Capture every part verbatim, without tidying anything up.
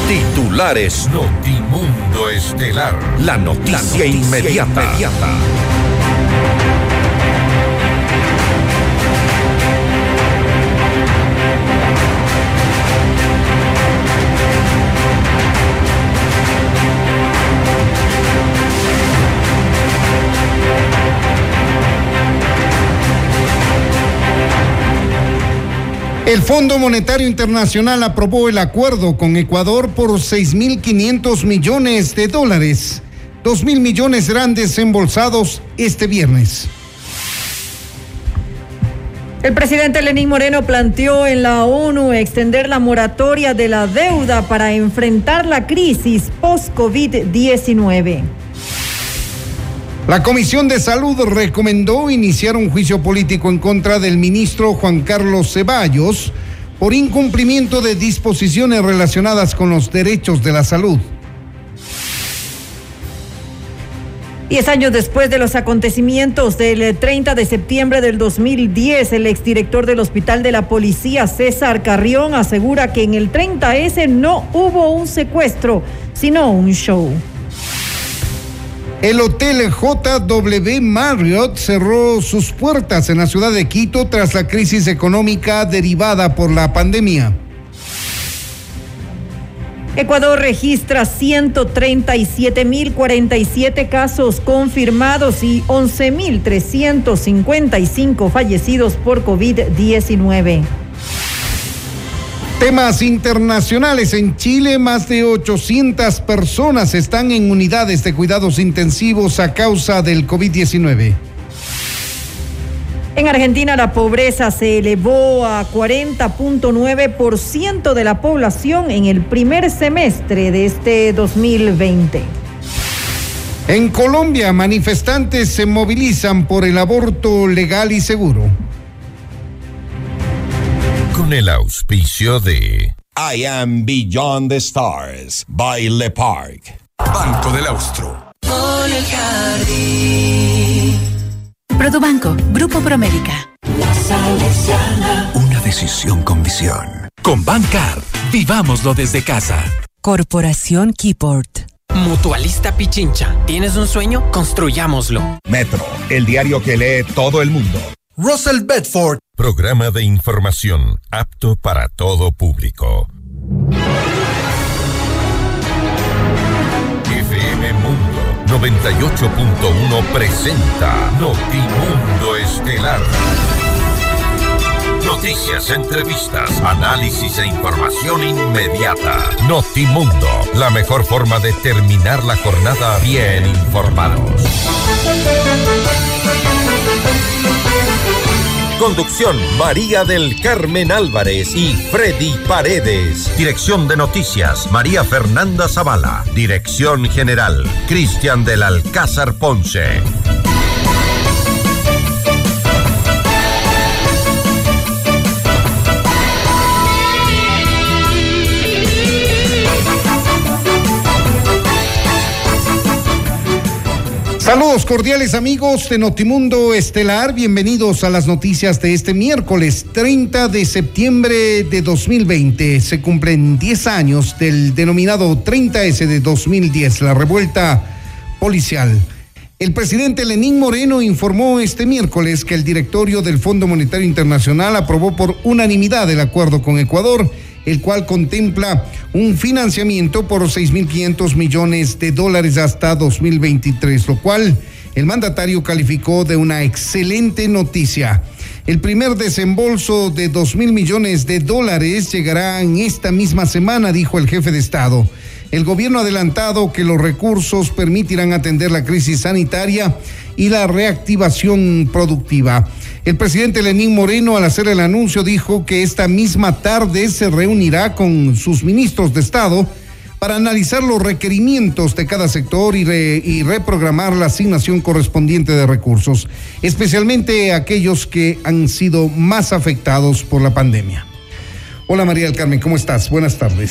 Titulares Notimundo Estelar. La noticia, la noticia inmediata. inmediata. El Fondo Monetario Internacional aprobó el acuerdo con Ecuador por seis mil quinientos millones de dólares, dos mil millones serán desembolsados este viernes. El presidente Lenín Moreno planteó en la ONU extender la moratoria de la deuda para enfrentar la crisis post-COVID diecinueve. La Comisión de Salud recomendó iniciar un juicio político en contra del ministro Juan Carlos Ceballos por incumplimiento de disposiciones relacionadas con los derechos de la salud. Diez años después de los acontecimientos del treinta de septiembre del dos mil diez, el exdirector del Hospital de la Policía, César Carrión, asegura que en el treinta ese no hubo un secuestro, sino un show. El Hotel J W Marriott cerró sus puertas en la ciudad de Quito tras la crisis económica derivada por la pandemia. Ecuador registra ciento treinta y siete mil cuarenta y siete casos confirmados y once mil trescientos cincuenta y cinco fallecidos por COVID diecinueve. Temas internacionales. En Chile, más de ochocientas personas están en unidades de cuidados intensivos a causa del COVID diecinueve. En Argentina, la pobreza se elevó a cuarenta punto nueve por ciento de la población en el primer semestre de este dos mil veinte. En Colombia, manifestantes se movilizan por el aborto legal y seguro. Con el auspicio de I Am Beyond the Stars by Le Parc. Banco del Austro. Produbanco, Grupo Promérica. La Salesiana. Una decisión con visión. Con Bancar, vivámoslo desde casa. Corporación Keyport. Mutualista Pichincha. ¿Tienes un sueño? Construyámoslo. Metro, el diario que lee todo el mundo. Russell Bedford. Programa de información apto para todo público. F M Mundo noventa y ocho punto uno presenta Notimundo Estelar. Noticias, entrevistas, análisis e información inmediata. Notimundo, la mejor forma de terminar la jornada bien informados. Conducción, María del Carmen Álvarez y Freddy Paredes. Dirección de Noticias, María Fernanda Zavala. Dirección General, Cristian del Alcázar Ponce. Saludos cordiales amigos de Notimundo Estelar, bienvenidos a las noticias de este miércoles treinta de septiembre de dos mil veinte. Se cumplen diez años del denominado treinta ese de dos mil diez, la revuelta policial. El presidente Lenín Moreno informó este miércoles que el directorio del Fondo Monetario Internacional aprobó por unanimidad el acuerdo con Ecuador, el cual contempla un financiamiento por seis mil quinientos millones de dólares hasta dos mil veintitrés, lo cual el mandatario calificó de una excelente noticia. El primer desembolso de dos mil millones de dólares llegará en esta misma semana, dijo el jefe de Estado. El gobierno ha adelantado que los recursos permitirán atender la crisis sanitaria y la reactivación productiva. El presidente Lenín Moreno, al hacer el anuncio, dijo que esta misma tarde se reunirá con sus ministros de Estado para analizar los requerimientos de cada sector y, re, y reprogramar la asignación correspondiente de recursos, especialmente aquellos que han sido más afectados por la pandemia. Hola María del Carmen, ¿cómo estás? Buenas tardes.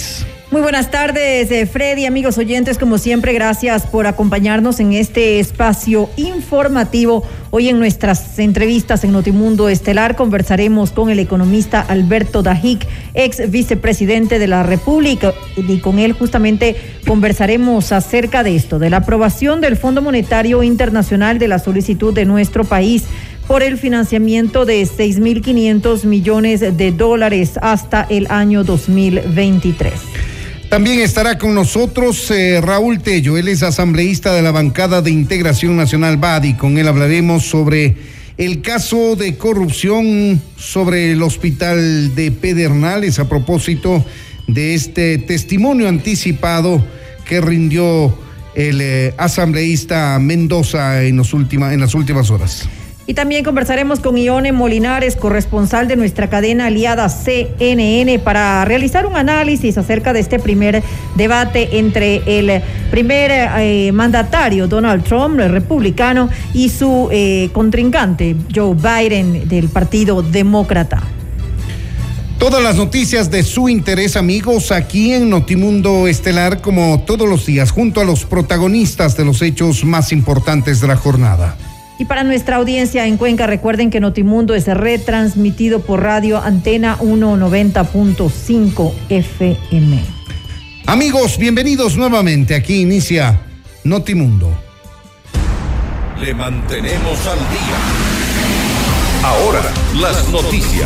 Muy buenas tardes, eh, Freddy, amigos oyentes, como siempre, gracias por acompañarnos en este espacio informativo. Hoy en nuestras entrevistas en Notimundo Estelar conversaremos con el economista Alberto Dajic, ex vicepresidente de la República, y con él justamente conversaremos acerca de esto, de la aprobación del Fondo Monetario Internacional de la solicitud de nuestro país por el financiamiento de seis mil quinientos millones de dólares hasta el año dos mil veintitrés. También estará con nosotros eh, Raúl Tello, él es asambleísta de la bancada de Integración Nacional B A D, y con él hablaremos sobre el caso de corrupción sobre el hospital de Pedernales a propósito de este testimonio anticipado que rindió el eh, asambleísta Mendoza en, los última, en las últimas horas. Y también conversaremos con Ione Molinares, corresponsal de nuestra cadena aliada C N N, para realizar un análisis acerca de este primer debate entre el primer eh, mandatario, Donald Trump, el republicano, y su eh, contrincante, Joe Biden, del Partido Demócrata. Todas las noticias de su interés, amigos, aquí en Notimundo Estelar, como todos los días, junto a los protagonistas de los hechos más importantes de la jornada. Y para nuestra audiencia en Cuenca, recuerden que Notimundo es retransmitido por radio Antena ciento noventa punto cinco F M. Amigos, bienvenidos nuevamente. Aquí inicia Notimundo. Le mantenemos al día. Ahora, las noticias.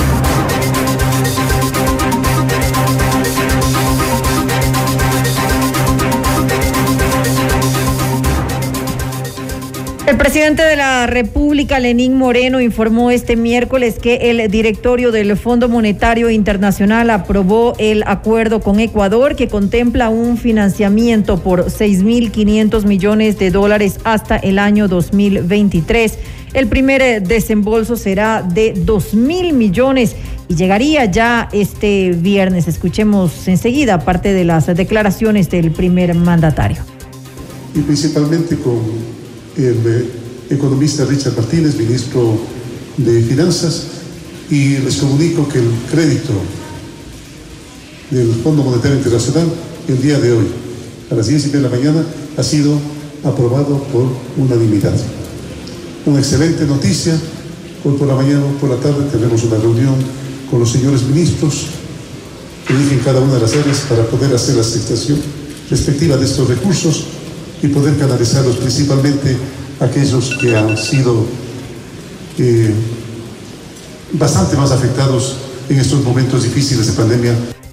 El presidente de la República, Lenín Moreno, informó este miércoles que el directorio del Fondo Monetario Internacional aprobó el acuerdo con Ecuador que contempla un financiamiento por seis mil quinientos millones de dólares hasta el año dos mil veintitrés. El primer desembolso será de dos mil millones y llegaría ya este viernes. Escuchemos enseguida parte de las declaraciones del primer mandatario. Y principalmente con el economista Richard Martínez, ministro de Finanzas, y les comunico que el crédito del Fondo Monetario Internacional el día de hoy, a las diez y media de la mañana, ha sido aprobado por unanimidad. Una excelente noticia. Hoy por la mañana o por la tarde tendremos una reunión con los señores ministros que dirigen cada una de las áreas para poder hacer la asignación respectiva de estos recursos y poder canalizarlos principalmente a aquellos que han sido eh, bastante más afectados en estos momentos difíciles de pandemia.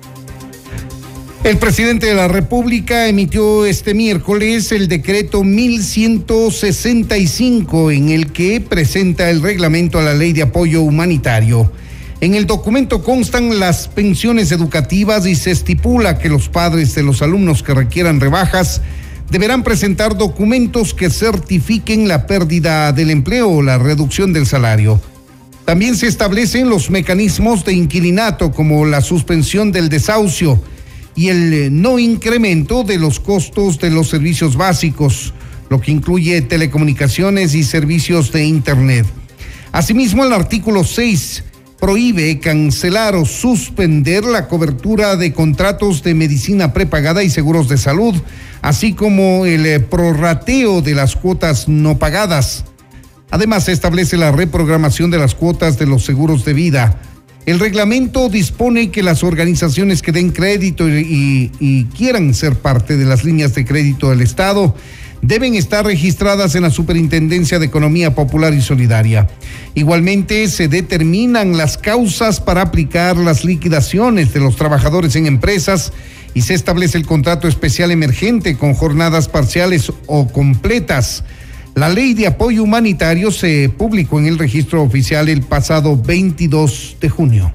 El presidente de la República emitió este miércoles el decreto mil ciento sesenta y cinco, en el que presenta el reglamento a la Ley de Apoyo Humanitario. En el documento constan las pensiones educativas y se estipula que los padres de los alumnos que requieran rebajas deberán presentar documentos que certifiquen la pérdida del empleo o la reducción del salario. También se establecen los mecanismos de inquilinato, como la suspensión del desahucio y el no incremento de los costos de los servicios básicos, lo que incluye telecomunicaciones y servicios de Internet. Asimismo, el artículo seis prohíbe cancelar o suspender la cobertura de contratos de medicina prepagada y seguros de salud, así como el prorrateo de las cuotas no pagadas. Además, se establece la reprogramación de las cuotas de los seguros de vida. El reglamento dispone que las organizaciones que den crédito y, y quieran ser parte de las líneas de crédito del Estado deben estar registradas en la Superintendencia de Economía Popular y Solidaria. Igualmente, se determinan las causas para aplicar las liquidaciones de los trabajadores en empresas y se establece el contrato especial emergente con jornadas parciales o completas. La Ley de Apoyo Humanitario se publicó en el registro oficial el pasado veintidós de junio.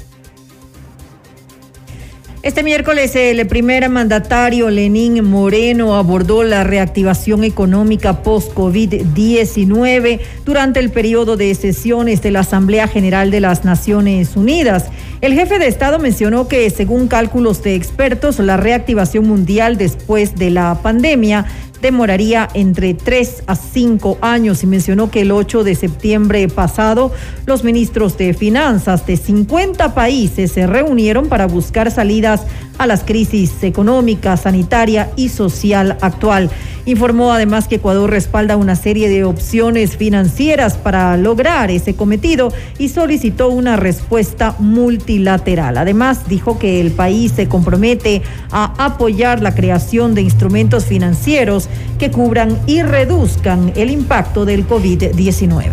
Este miércoles el primer mandatario Lenín Moreno abordó la reactivación económica post-COVID diecinueve durante el periodo de sesiones de la Asamblea General de las Naciones Unidas. El jefe de Estado mencionó que, según cálculos de expertos, la reactivación mundial después de la pandemia demoraría entre tres a cinco años y mencionó que el ocho de septiembre pasado los ministros de finanzas de cincuenta países se reunieron para buscar salidas a las crisis económica, sanitaria y social actual. Informó además que Ecuador respalda una serie de opciones financieras para lograr ese cometido y solicitó una respuesta multilateral. Además, dijo que el país se compromete a apoyar la creación de instrumentos financieros que cubran y reduzcan el impacto del COVID diecinueve.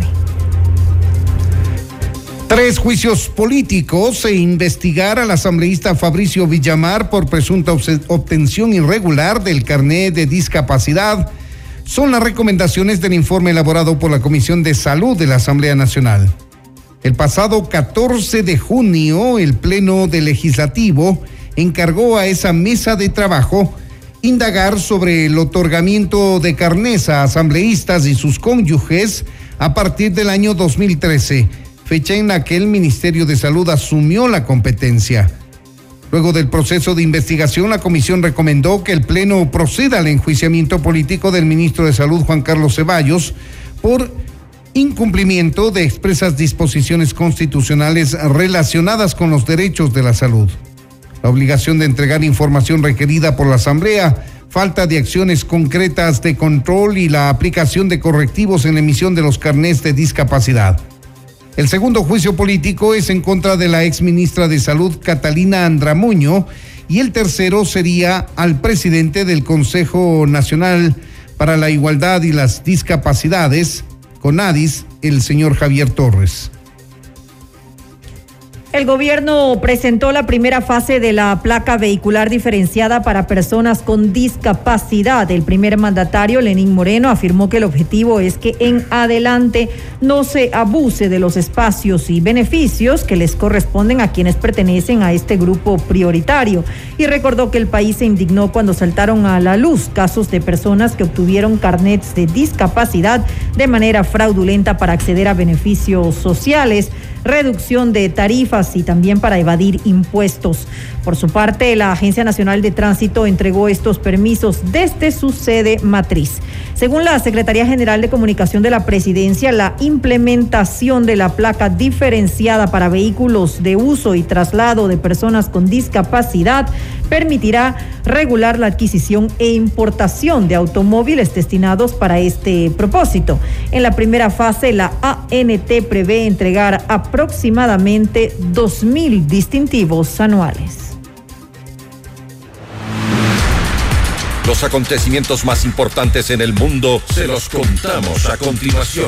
Tres juicios políticos e investigar al asambleísta Fabricio Villamar por presunta obtención irregular del carnet de discapacidad son las recomendaciones del informe elaborado por la Comisión de Salud de la Asamblea Nacional. El pasado catorce de junio, el Pleno del Legislativo encargó a esa mesa de trabajo indagar sobre el otorgamiento de carnés a asambleístas y sus cónyuges a partir del año dos mil trece. Fecha en la que el Ministerio de Salud asumió la competencia. Luego del proceso de investigación, la comisión recomendó que el Pleno proceda al enjuiciamiento político del ministro de Salud, Juan Carlos Ceballos, por incumplimiento de expresas disposiciones constitucionales relacionadas con los derechos de la salud. La obligación de entregar información requerida por la Asamblea, falta de acciones concretas de control y la aplicación de correctivos en la emisión de los carnés de discapacidad. El segundo juicio político es en contra de la exministra de Salud, Catalina Andramuño, y el tercero sería al presidente del Consejo Nacional para la Igualdad y las Discapacidades, CONADIS, el señor Javier Torres. El gobierno presentó la primera fase de la placa vehicular diferenciada para personas con discapacidad. El primer mandatario, Lenín Moreno, afirmó que el objetivo es que en adelante no se abuse de los espacios y beneficios que les corresponden a quienes pertenecen a este grupo prioritario. Y recordó que el país se indignó cuando saltaron a la luz casos de personas que obtuvieron carnets de discapacidad de manera fraudulenta para acceder a beneficios sociales, reducción de tarifas y también para evadir impuestos. Por su parte, la Agencia Nacional de Tránsito entregó estos permisos desde su sede matriz. Según la Secretaría General de Comunicación de la Presidencia, la implementación de la placa diferenciada para vehículos de uso y traslado de personas con discapacidad permitirá regular la adquisición e importación de automóviles destinados para este propósito. En la primera fase, la A N T prevé entregar aproximadamente dos mil distintivos anuales. Los acontecimientos más importantes en el mundo se los contamos a continuación.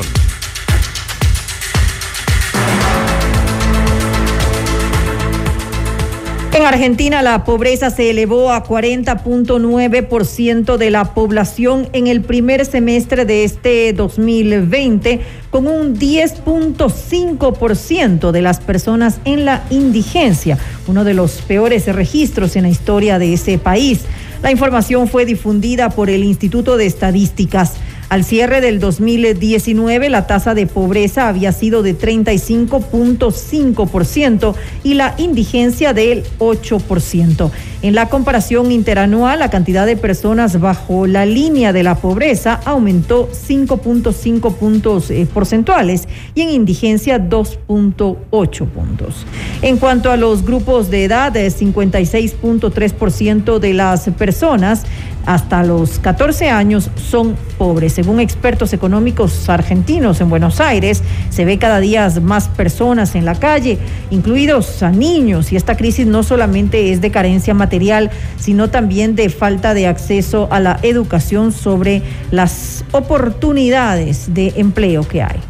En Argentina, la pobreza se elevó a cuarenta punto nueve por ciento de la población en el primer semestre de este dos mil veinte, con un diez punto cinco por ciento de las personas en la indigencia, uno de los peores registros en la historia de ese país. La información fue difundida por el Instituto de Estadísticas. Al cierre del dos mil diecinueve, la tasa de pobreza había sido de treinta y cinco punto cinco por ciento y la indigencia del ocho por ciento. En la comparación interanual, la cantidad de personas bajo la línea de la pobreza aumentó cinco punto cinco puntos eh, porcentuales y en indigencia dos punto ocho puntos. En cuanto a los grupos de edad, cincuenta y seis punto tres por ciento de las personas hasta los catorce años son pobres. Según expertos económicos argentinos en Buenos Aires, se ve cada día más personas en la calle, incluidos a niños, y esta crisis no solamente es de carencia material, sino también de falta de acceso a la educación sobre las oportunidades de empleo que hay.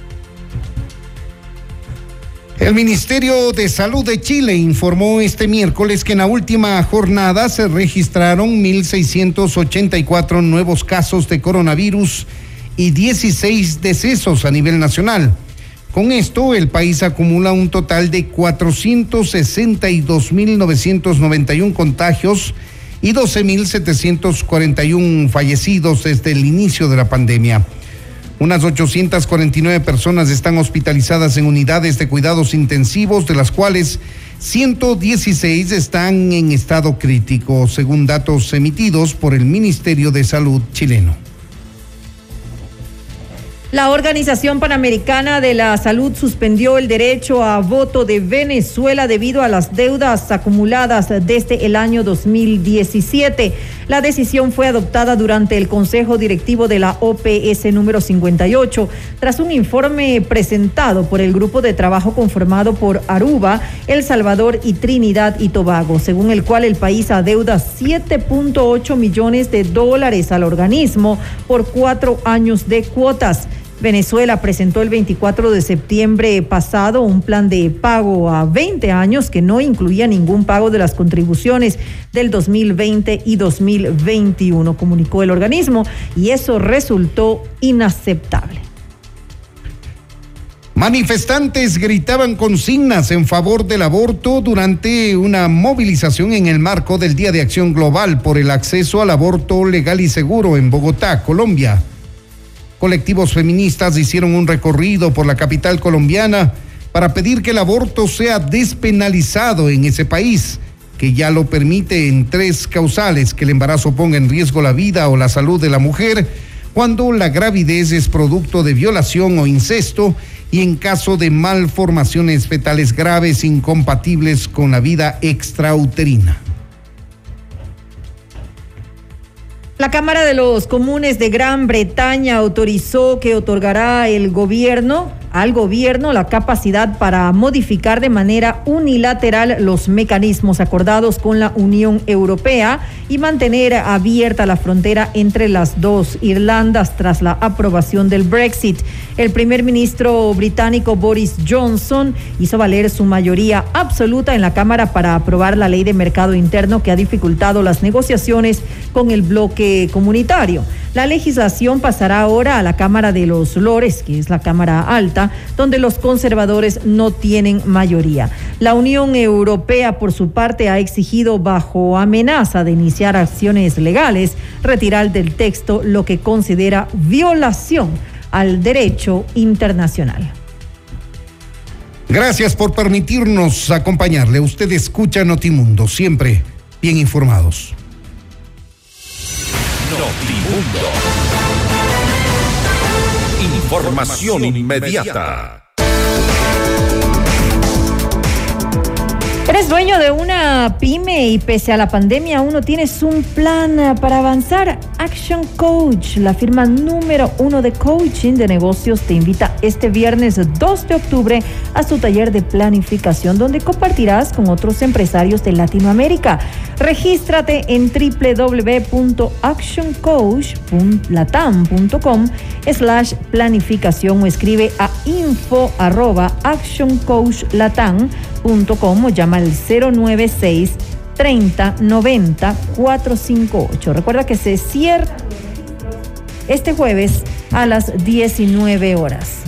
El Ministerio de Salud de Chile informó este miércoles que en la última jornada se registraron mil seiscientos ochenta y cuatro nuevos casos de coronavirus y dieciséis decesos a nivel nacional. Con esto, el país acumula un total de cuatrocientos sesenta y dos mil novecientos noventa y uno contagios y doce mil setecientos cuarenta y uno fallecidos desde el inicio de la pandemia. Unas ochocientas cuarenta y nueve personas están hospitalizadas en unidades de cuidados intensivos, de las cuales ciento dieciséis están en estado crítico, según datos emitidos por el Ministerio de Salud chileno. La Organización Panamericana de la Salud suspendió el derecho a voto de Venezuela debido a las deudas acumuladas desde el año dos mil diecisiete. La decisión fue adoptada durante el Consejo Directivo de la O P S número cincuenta y ocho, tras un informe presentado por el grupo de trabajo conformado por Aruba, El Salvador y Trinidad y Tobago, según el cual el país adeuda siete punto ocho millones de dólares al organismo por cuatro años de cuotas. Venezuela presentó el veinticuatro de septiembre pasado un plan de pago a veinte años que no incluía ningún pago de las contribuciones del dos mil veinte y dos mil veintiuno, comunicó el organismo, y eso resultó inaceptable. Manifestantes gritaban consignas en favor del aborto durante una movilización en el marco del Día de Acción Global por el acceso al aborto legal y seguro en Bogotá, Colombia. Colectivos feministas hicieron un recorrido por la capital colombiana para pedir que el aborto sea despenalizado en ese país, que ya lo permite en tres causales: que el embarazo ponga en riesgo la vida o la salud de la mujer, cuando la gravidez es producto de violación o incesto, y en caso de malformaciones fetales graves incompatibles con la vida extrauterina. La Cámara de los Comunes de Gran Bretaña autorizó que otorgará el gobierno, al gobierno la capacidad para modificar de manera unilateral los mecanismos acordados con la Unión Europea y mantener abierta la frontera entre las dos Irlandas tras la aprobación del Brexit. El primer ministro británico Boris Johnson hizo valer su mayoría absoluta en la Cámara para aprobar la ley de mercado interno que ha dificultado las negociaciones con el bloque comunitario. La legislación pasará ahora a la Cámara de los Lores, que es la Cámara Alta, donde los conservadores no tienen mayoría. La Unión Europea, por su parte, ha exigido bajo amenaza de iniciar acciones legales retirar del texto lo que considera violación al derecho internacional. Gracias por permitirnos acompañarle. Usted escucha Notimundo, siempre bien informados. Notimundo. Información inmediata. ¿Eres dueño de una pyme y pese a la pandemia aún no tienes un plan para avanzar? Action Coach, la firma número uno de coaching de negocios, te invita este viernes dos de octubre a su taller de planificación, donde compartirás con otros empresarios de Latinoamérica. Regístrate en w w w punto action coach punto latam punto com slash planificación o escribe a info arroba action coach latam punto com o llama al cero nueve seis, treinta, noventa, cuatrocientos cincuenta y ocho. Recuerda que se cierra este jueves a las diecinueve horas.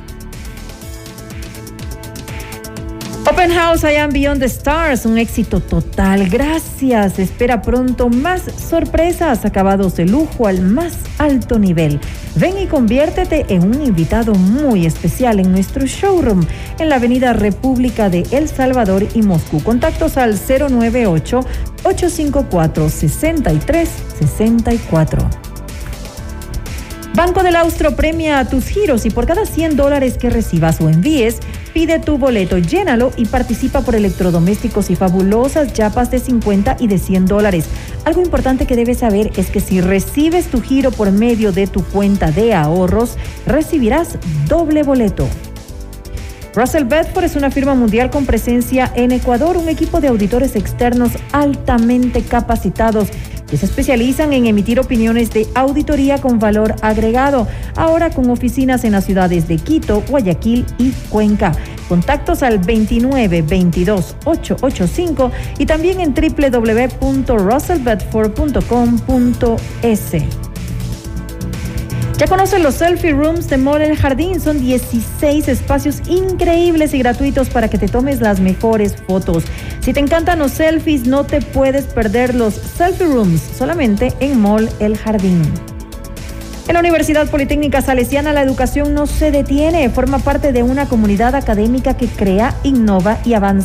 Open House I Am Beyond the Stars, un éxito total. Gracias. Espera pronto más sorpresas, acabados de lujo al más alto nivel. Ven y conviértete en un invitado muy especial en nuestro showroom en la avenida República de El Salvador y Moscú. Contactos al cero nueve ocho, ocho cinco cuatro, seis tres seis cuatro. Banco del Austro premia tus giros y por cada cien dólares que recibas o envíes, pide tu boleto, llénalo y participa por electrodomésticos y fabulosas chapas de cincuenta y de cien dólares. Algo importante que debes saber es que si recibes tu giro por medio de tu cuenta de ahorros, recibirás doble boleto. Russell Bedford es una firma mundial con presencia en Ecuador, un equipo de auditores externos altamente capacitados que se especializan en emitir opiniones de auditoría con valor agregado, ahora con oficinas en las ciudades de Quito, Guayaquil y Cuenca. Contactos al veintinueve, veintidós, ochocientos ochenta y cinco y también en w w w punto russell bedford punto com punto es. ¿Ya conocen los Selfie Rooms de Mall El Jardín? Son dieciséis espacios increíbles y gratuitos para que te tomes las mejores fotos. Si te encantan los selfies, no te puedes perder los Selfie Rooms, solamente en Mall El Jardín. En la Universidad Politécnica Salesiana, la educación no se detiene, forma parte de una comunidad académica que crea, innova y avanza.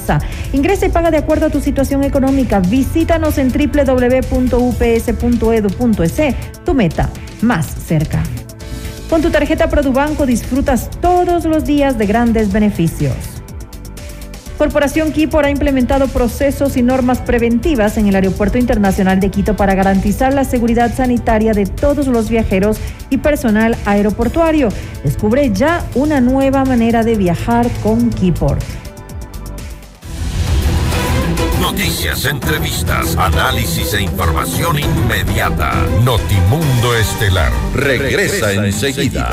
Ingresa y paga de acuerdo a tu situación económica. Visítanos en doble u doble u doble u punto u p s punto e d u punto e s. Tu meta más cerca. Con tu tarjeta Produbanco disfrutas todos los días de grandes beneficios. Corporación Kipor ha implementado procesos y normas preventivas en el Aeropuerto Internacional de Quito para garantizar la seguridad sanitaria de todos los viajeros y personal aeroportuario. Descubre ya una nueva manera de viajar con Kipor. Noticias, entrevistas, análisis e información inmediata. Notimundo Estelar regresa enseguida.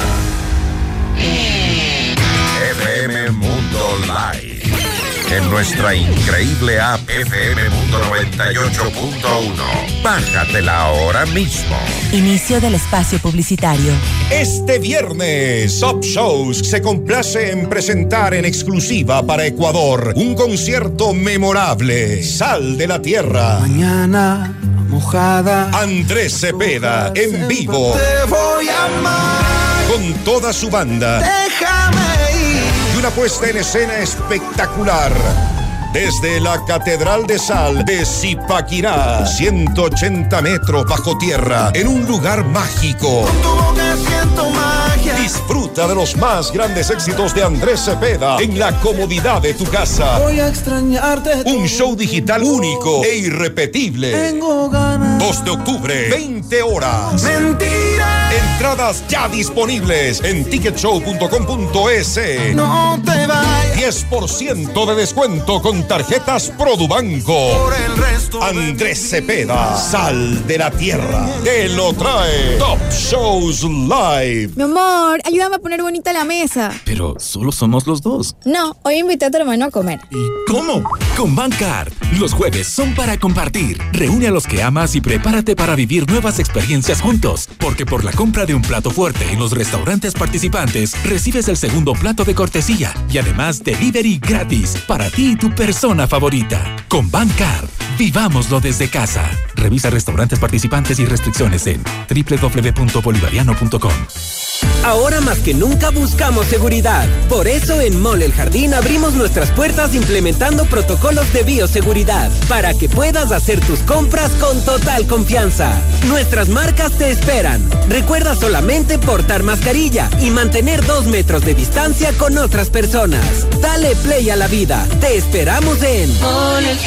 F M Mundo Live. En nuestra increíble app F M Mundo noventa y ocho punto uno. Bájatela ahora mismo. Inicio del espacio publicitario. Este viernes, Top Shows se complace en presentar en exclusiva para Ecuador un concierto memorable. Sal de la Tierra. Mañana mojada. Andrés Cepeda en vivo. Te voy a amar. Con toda su banda. Déjame ir. Y una puesta en escena espectacular. Desde la Catedral de Sal de Zipaquirá, ciento ochenta metros bajo tierra, en un lugar mágico. Con tu boca siento magia. Disfruta de los más grandes éxitos de Andrés Cepeda en la comodidad de tu casa. Voy a extrañarte. Un show digital único e irrepetible. Tengo ganas. dos de octubre, veinte horas. Mentira. Entradas ya disponibles en ticket show punto com punto e s. No te vayas. diez por ciento de descuento con tarjetas Produbanco. Por el resto Andrés Cepeda, Sal de la Tierra. Te lo trae Top Shows Live. Mi amor, ayúdame a poner bonita la mesa. Pero solo somos los dos. No, hoy invité a tu hermano a comer. ¿Y cómo? Con Bancard. Los jueves son para compartir. Reúne a los que amas y prepárate para vivir nuevas experiencias juntos. Porque por la compra de un plato fuerte en los restaurantes participantes, recibes el segundo plato de cortesía. Y además, delivery gratis para ti y tu persona favorita. Con Bancard, vivámoslo desde casa. Revisa restaurantes participantes y restricciones en doble u doble u doble u punto bolivariano punto com. Ahora más que nunca buscamos seguridad. Por eso en Mall El Jardín abrimos nuestras puertas implementando protocolos de bioseguridad para que puedas hacer tus compras con total confianza. Nuestras marcas te esperan. Recuerda solamente portar mascarilla y mantener dos metros de distancia con otras personas. Dale play a la vida. Te esperamos en Mall El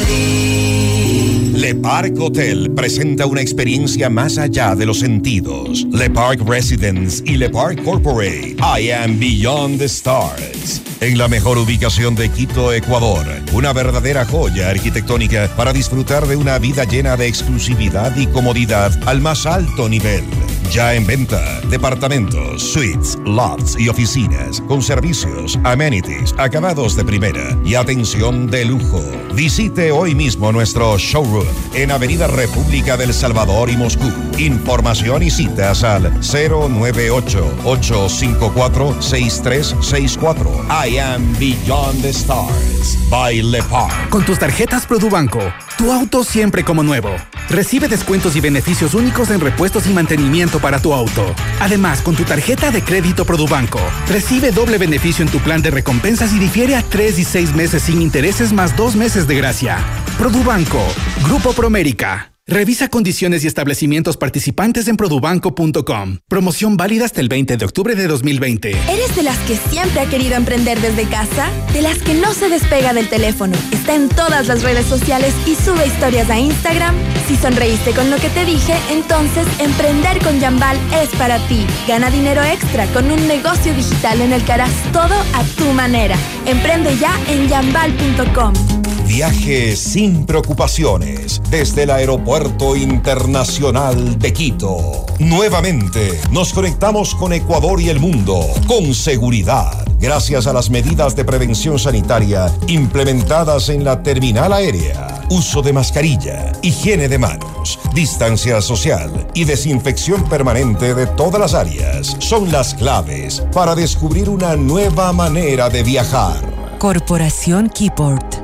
Jardín. Le Parc Hotel presenta una experiencia más allá de los sentidos. Le Parc Residence y Le Parc Corporate. I am Beyond the Stars. En la mejor ubicación de Quito, Ecuador. Una verdadera joya arquitectónica para disfrutar de una vida llena de exclusividad y comodidad al más alto nivel. Ya en venta, departamentos, suites, lofts y oficinas con servicios, amenities, acabados de primera y atención de lujo. Visite hoy mismo nuestro showroom en Avenida República del Salvador y Moscú. Información y citas al cero nueve ocho, ocho cinco cuatro, seis tres seis cuatro. I am Beyond the Stars by Le Parc. Con tus tarjetas Produbanco, tu auto siempre como nuevo. Recibe descuentos y beneficios únicos en repuestos y mantenimiento para tu auto. Además, con tu tarjeta de crédito Produbanco, recibe doble beneficio en tu plan de recompensas y difiere a tres y seis meses sin intereses más dos meses de gracia. Produbanco, Grupo Promérica. Revisa condiciones y establecimientos participantes en produbanco punto com. Promoción válida hasta el veinte de octubre de dos mil veinte. ¿Eres de las que siempre ha querido emprender desde casa? ¿De las que no se despega del teléfono? Está en todas las redes sociales y sube historias a Instagram. Si sonreíste con lo que te dije, entonces emprender con Yambal es para ti. Gana dinero extra con un negocio digital en el que harás todo a tu manera. Emprende ya en yambal punto com. Viaje sin preocupaciones desde el Aeropuerto Internacional de Quito. Nuevamente nos conectamos con Ecuador y el mundo con seguridad, gracias a las medidas de prevención sanitaria implementadas en la terminal aérea. Uso de mascarilla, higiene de manos, distancia social y desinfección permanente de todas las áreas son las claves para descubrir una nueva manera de viajar. Corporación Keyport.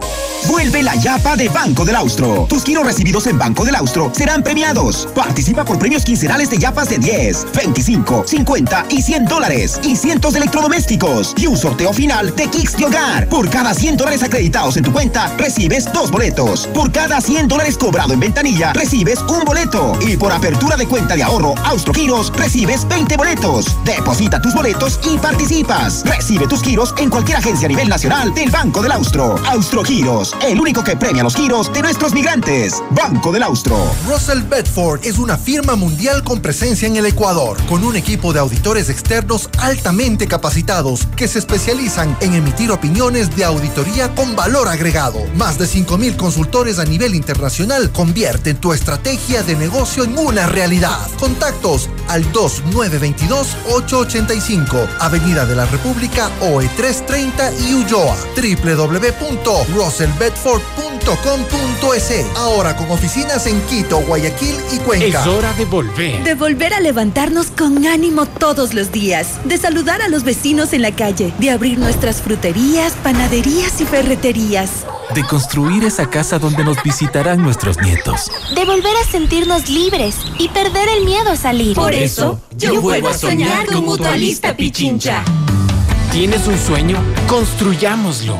Vuelve la Yapa de Banco del Austro. Tus giros recibidos en Banco del Austro serán premiados. Participa por premios quincenales de yapas de diez, veinticinco, cincuenta y cien dólares y cientos de electrodomésticos. Y un sorteo final de kits de hogar. Por cada cien dólares acreditados en tu cuenta, recibes dos boletos. Por cada cien dólares cobrado en ventanilla, recibes un boleto. Y por apertura de cuenta de ahorro Austro Giros, recibes veinte boletos. Deposita tus boletos y participas. Recibe tus giros en cualquier agencia a nivel nacional del Banco del Austro. Austro Giros, el único que premia los giros de nuestros migrantes. Banco del Austro. Russell Bedford es una firma mundial con presencia en el Ecuador, con un equipo de auditores externos altamente capacitados que se especializan en emitir opiniones de auditoría con valor agregado. Más de cinco mil consultores a nivel internacional convierten tu estrategia de negocio en una realidad. Contactos al dos nueve dos dos, ocho ocho cinco, Avenida de la República, O E trescientos treinta y Ulloa. doble u doble u doble u punto russell bedford punto com punto es. Ahora con oficinas en Quito, Guayaquil y Cuenca. Es hora de volver. De volver a levantarnos con ánimo todos los días. De saludar a los vecinos en la calle. De abrir nuestras fruterías, panaderías y ferreterías. De construir esa casa donde nos visitarán nuestros nietos. De volver a sentirnos libres y perder el miedo a salir. Por eso, yo vuelvo a soñar con Mutualista Pichincha. ¿Tienes un sueño? Construyámoslo.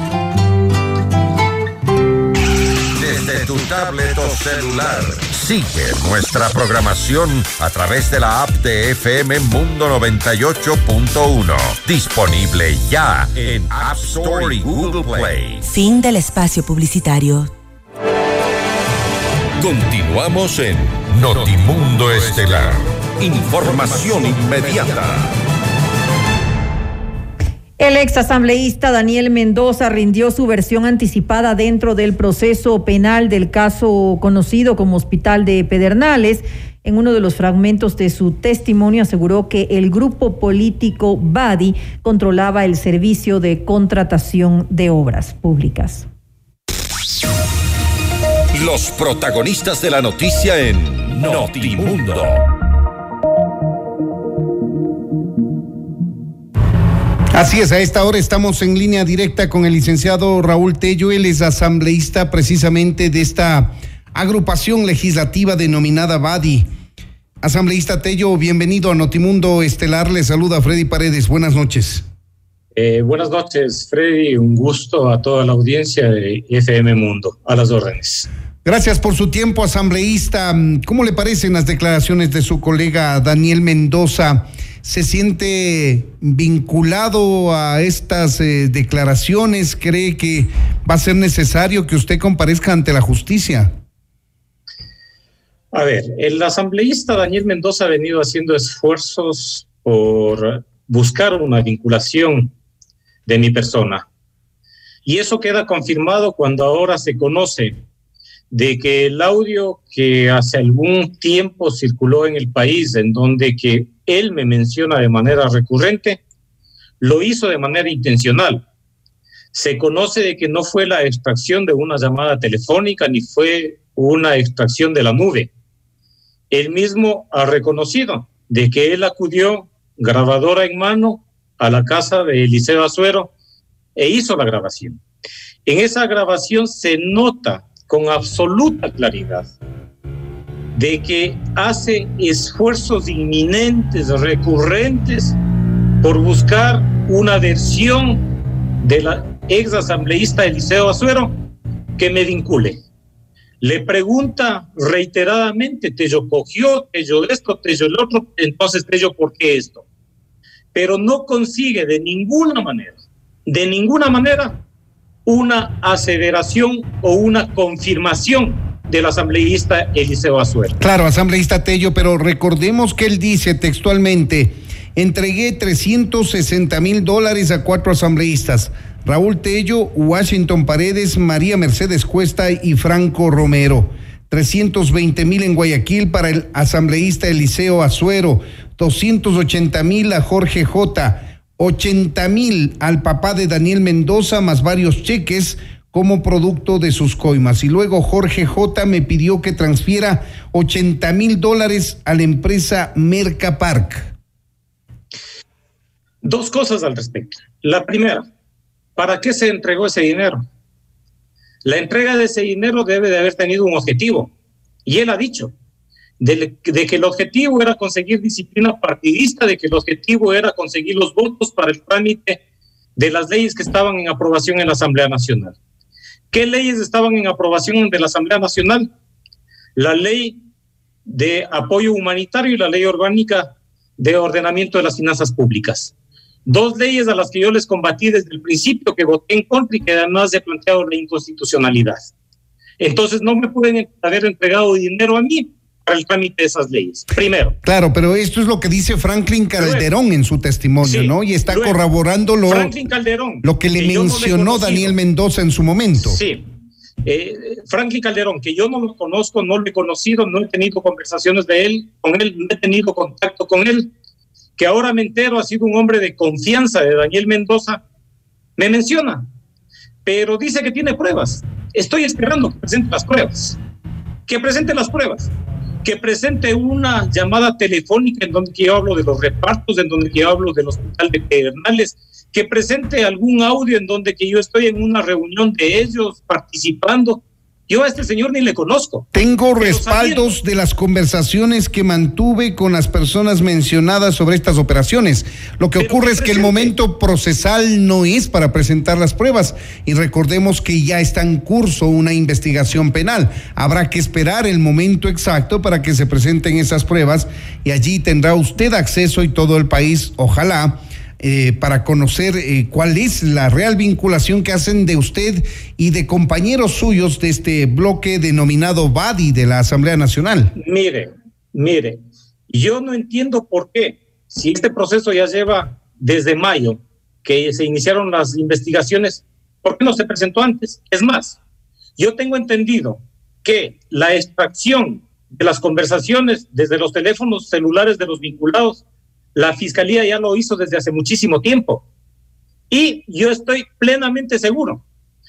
Desde tu tablet o celular, sigue nuestra programación a través de la app de F M Mundo noventa y ocho punto uno. Disponible ya en App Store y Google Play. Fin del espacio publicitario. Continuamos en Notimundo Estelar. Información inmediata. El exasambleísta Daniel Mendoza rindió su versión anticipada dentro del proceso penal del caso conocido como Hospital de Pedernales. En uno de los fragmentos de su testimonio aseguró que el grupo político Badi controlaba el servicio de contratación de obras públicas. Los protagonistas de la noticia en Notimundo. Así es, a esta hora estamos en línea directa con el licenciado Raúl Tello. Él es asambleísta precisamente de esta agrupación legislativa denominada Badi. Asambleísta Tello, bienvenido a Notimundo Estelar. Le saluda Freddy Paredes. Buenas noches. Eh, buenas noches, Freddy. Un gusto a toda la audiencia de F M Mundo. A las órdenes. Gracias por su tiempo, asambleísta. ¿Cómo le parecen las declaraciones de su colega Daniel Mendoza? ¿Se siente vinculado a estas eh, declaraciones? ¿Cree que va a ser necesario que usted comparezca ante la justicia? A ver, el asambleísta Daniel Mendoza ha venido haciendo esfuerzos por buscar una vinculación de mi persona. Y eso queda confirmado cuando ahora se conoce de que el audio que hace algún tiempo circuló en el país, en donde que él me menciona de manera recurrente, lo hizo de manera intencional. Se conoce de que no fue la extracción de una llamada telefónica ni fue una extracción de la nube. Él mismo ha reconocido de que él acudió grabadora en mano a la casa de Eliseo Azuero e hizo la grabación. En esa grabación se nota con absoluta claridad de que hace esfuerzos inminentes, recurrentes, por buscar una versión de la ex asambleísta Eliseo Azuero que me vincule. Le pregunta reiteradamente, Tello cogió, Tello esto, Tello el otro, entonces Tello, ¿por qué esto? Pero no consigue de ninguna manera, de ninguna manera, una aseveración o una confirmación del asambleísta Eliseo Azuero. Claro, asambleísta Tello, pero recordemos que él dice textualmente: entregué trescientos sesenta mil dólares a cuatro asambleístas: Raúl Tello, Washington Paredes, María Mercedes Cuesta y Franco Romero. trescientos veinte mil en Guayaquil para el asambleísta Eliseo Azuero, doscientos ochenta mil a Jorge J, ochenta mil al papá de Daniel Mendoza, más varios cheques como producto de sus coimas. Y luego Jorge J me pidió que transfiera ochenta mil dólares a la empresa Mercapark. Dos cosas al respecto. La primera, ¿para qué se entregó ese dinero? La entrega de ese dinero debe de haber tenido un objetivo. Y él ha dicho de, de que el objetivo era conseguir disciplina partidista, de que el objetivo era conseguir los votos para el trámite de las leyes que estaban en aprobación en la Asamblea Nacional. ¿Qué leyes estaban en aprobación de la Asamblea Nacional? La ley de apoyo humanitario y la ley orgánica de ordenamiento de las finanzas públicas. Dos leyes a las que yo les combatí desde el principio, que voté en contra y que además he planteado la inconstitucionalidad. Entonces no me pueden haber entregado dinero a mí para el trámite de esas leyes, primero. Claro, pero esto es lo que dice Franklin Calderón luego, en su testimonio, sí, ¿no? Y está luego, corroborando lo, Franklin Calderón, lo que le que mencionó no le Daniel Mendoza en su momento. Sí, eh, Franklin Calderón, que yo no lo conozco, no lo he conocido, no he tenido conversaciones de él, con él, no he tenido contacto con él, que ahora me entero ha sido un hombre de confianza de Daniel Mendoza, me menciona, pero dice que tiene pruebas. Estoy esperando que presente las pruebas, que presente las pruebas. Que presente una llamada telefónica en donde yo hablo de los repartos, en donde yo hablo del hospital de Pedernales, que presente algún audio en donde que yo estoy en una reunión de ellos participando. Yo a este señor ni le conozco. Tengo respaldos sabiendo, de las conversaciones que mantuve con las personas mencionadas sobre estas operaciones. Lo que ocurre es que el momento procesal no es para presentar las pruebas y recordemos que ya está en curso una investigación penal. Habrá que esperar el momento exacto para que se presenten esas pruebas y allí tendrá usted acceso y todo el país, ojalá, Eh, para conocer eh, cuál es la real vinculación que hacen de usted y de compañeros suyos de este bloque denominado Badi de la Asamblea Nacional. Mire, mire, yo no entiendo por qué, si este proceso ya lleva desde mayo, que se iniciaron las investigaciones, ¿por qué no se presentó antes? Es más, yo tengo entendido que la extracción de las conversaciones desde los teléfonos celulares de los vinculados, la Fiscalía ya lo hizo desde hace muchísimo tiempo. Y yo estoy plenamente seguro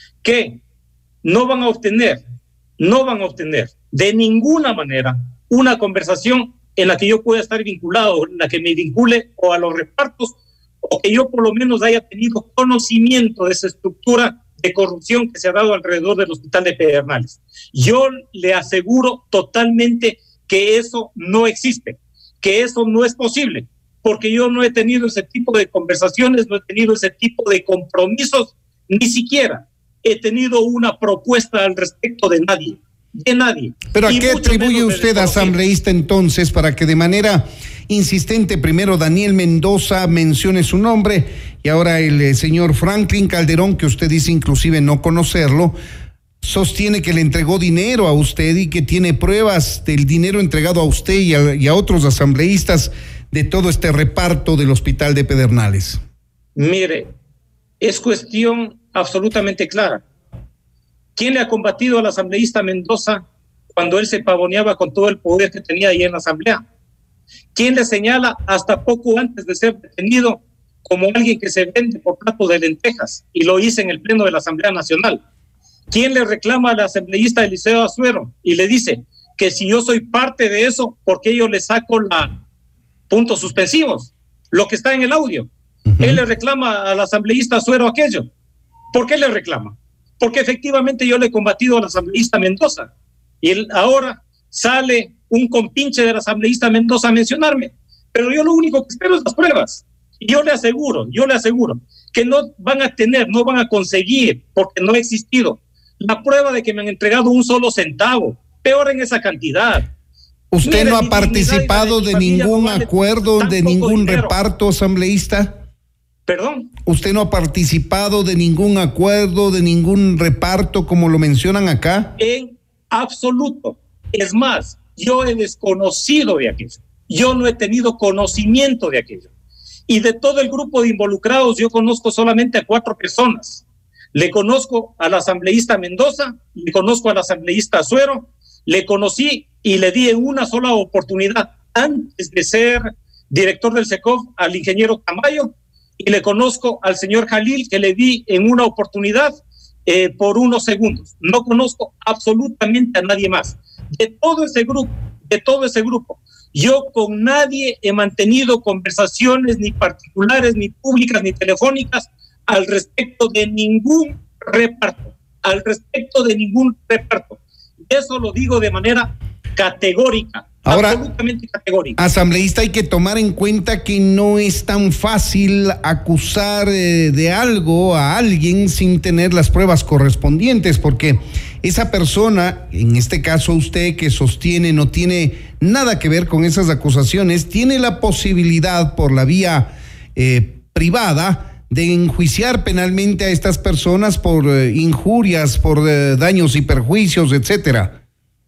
que no van a obtener, no van a obtener de ninguna manera una conversación en la que yo pueda estar vinculado, en la que me vincule o a los repartos, o que yo por lo menos haya tenido conocimiento de esa estructura de corrupción que se ha dado alrededor del hospital de Pedernales. Yo le aseguro totalmente que eso no existe, que eso no es posible, porque yo no he tenido ese tipo de conversaciones, no he tenido ese tipo de compromisos, ni siquiera he tenido una propuesta al respecto de nadie, de nadie. ¿Pero a qué atribuye usted, asambleísta, entonces, para que de manera insistente primero Daniel Mendoza mencione su nombre y ahora el eh, señor Franklin Calderón, que usted dice inclusive no conocerlo, sostiene que le entregó dinero a usted y que tiene pruebas del dinero entregado a usted y a, y a otros asambleístas de todo este reparto del hospital de Pedernales? Mire, es cuestión absolutamente clara. ¿Quién le ha combatido al asambleísta Mendoza cuando él se pavoneaba con todo el poder que tenía ahí en la asamblea? ¿Quién le señala hasta poco antes de ser detenido como alguien que se vende por platos de lentejas? Y lo hice en el pleno de la Asamblea Nacional. ¿Quién le reclama al asambleísta Eliseo Azuero y le dice que si yo soy parte de eso, ¿por qué yo le saco la puntos suspensivos? Lo que está en el audio. Uh-huh. Él le reclama al asambleísta Azuero aquello. ¿Por qué le reclama? Porque efectivamente yo le he combatido al asambleísta Mendoza. Y él ahora sale un compinche del asambleísta Mendoza a mencionarme. Pero yo lo único que espero es las pruebas. Y yo le aseguro, yo le aseguro que no van a tener, no van a conseguir, porque no ha existido la prueba de que me han entregado un solo centavo. Peor en esa cantidad. ¿Usted Mire, no ha participado de, de ningún no vale acuerdo, de ningún dinero. reparto, asambleísta? ¿Perdón? ¿Usted no ha participado de ningún acuerdo, de ningún reparto, como lo mencionan acá? En absoluto. Es más, yo he desconocido de aquello. Yo no he tenido conocimiento de aquello. Y de todo el grupo de involucrados, yo conozco solamente a cuatro personas. Le conozco al asambleísta Mendoza, le conozco al asambleísta Azuero, le conocí y le di en una sola oportunidad antes de ser director del SECOF al ingeniero Tamayo, y le conozco al señor Jalil, que le di en una oportunidad eh, por unos segundos. No conozco absolutamente a nadie más. De todo ese grupo, de todo ese grupo, yo con nadie he mantenido conversaciones ni particulares, ni públicas, ni telefónicas al respecto de ningún reparto. al respecto de ningún reparto. Eso lo digo de manera categórica. Ahora, absolutamente categórica. Asambleísta, hay que tomar en cuenta que no es tan fácil acusar eh, de algo a alguien sin tener las pruebas correspondientes, porque esa persona, en este caso usted que sostiene no tiene nada que ver con esas acusaciones, tiene la posibilidad por la vía eh, privada de enjuiciar penalmente a estas personas por eh, injurias, por eh, daños y perjuicios, etcétera.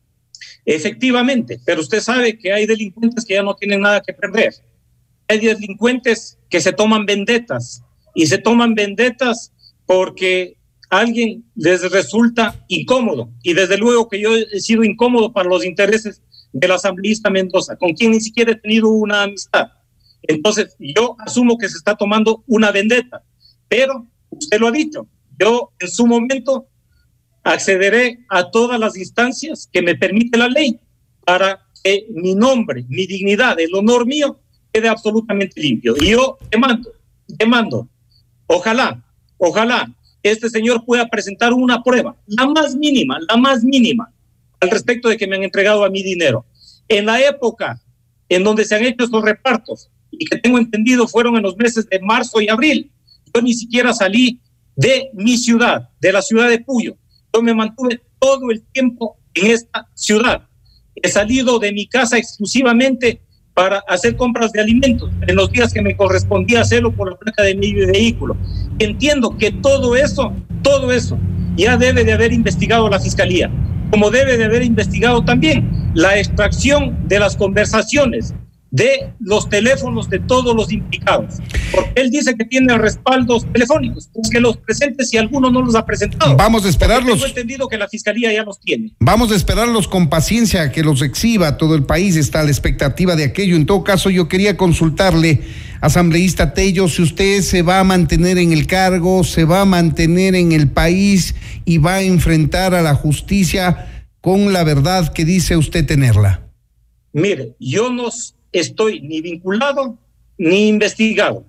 Efectivamente, pero usted sabe que hay delincuentes que ya no tienen nada que perder. Hay delincuentes que se toman vendetas y se toman vendetas porque alguien les resulta incómodo, y desde luego que yo he sido incómodo para los intereses del asambleísta Mendoza, con quien ni siquiera he tenido una amistad. Entonces yo asumo que se está tomando una vendetta, pero usted lo ha dicho, yo en su momento accederé a todas las instancias que me permite la ley para que mi nombre, mi dignidad, el honor mío quede absolutamente limpio. Y yo demando, demando, ojalá, ojalá este señor pueda presentar una prueba, la más mínima, la más mínima, al respecto de que me han entregado a mi dinero. En la época en donde se han hecho estos repartos, y que tengo entendido fueron en los meses de marzo y abril, yo ni siquiera salí de mi ciudad, de la ciudad de Puyo. Yo me mantuve todo el tiempo en esta ciudad. He salido de mi casa exclusivamente para hacer compras de alimentos en los días que me correspondía hacerlo por la placa de mi vehículo. Entiendo que todo eso, todo eso ya debe de haber investigado la Fiscalía, como debe de haber investigado también la extracción de las conversaciones de los teléfonos de todos los implicados, porque él dice que tiene respaldos telefónicos, pues que los presente si alguno no los ha presentado. Vamos a esperarlos. Tengo entendido que la Fiscalía ya los tiene. Vamos a esperarlos con paciencia, que los exhiba. Todo el país está a la expectativa de aquello. En todo caso, yo quería consultarle, asambleísta Tello, si usted se va a mantener en el cargo, se va a mantener en el país y va a enfrentar a la justicia con la verdad que dice usted tenerla. Mire, yo no estoy ni vinculado ni investigado.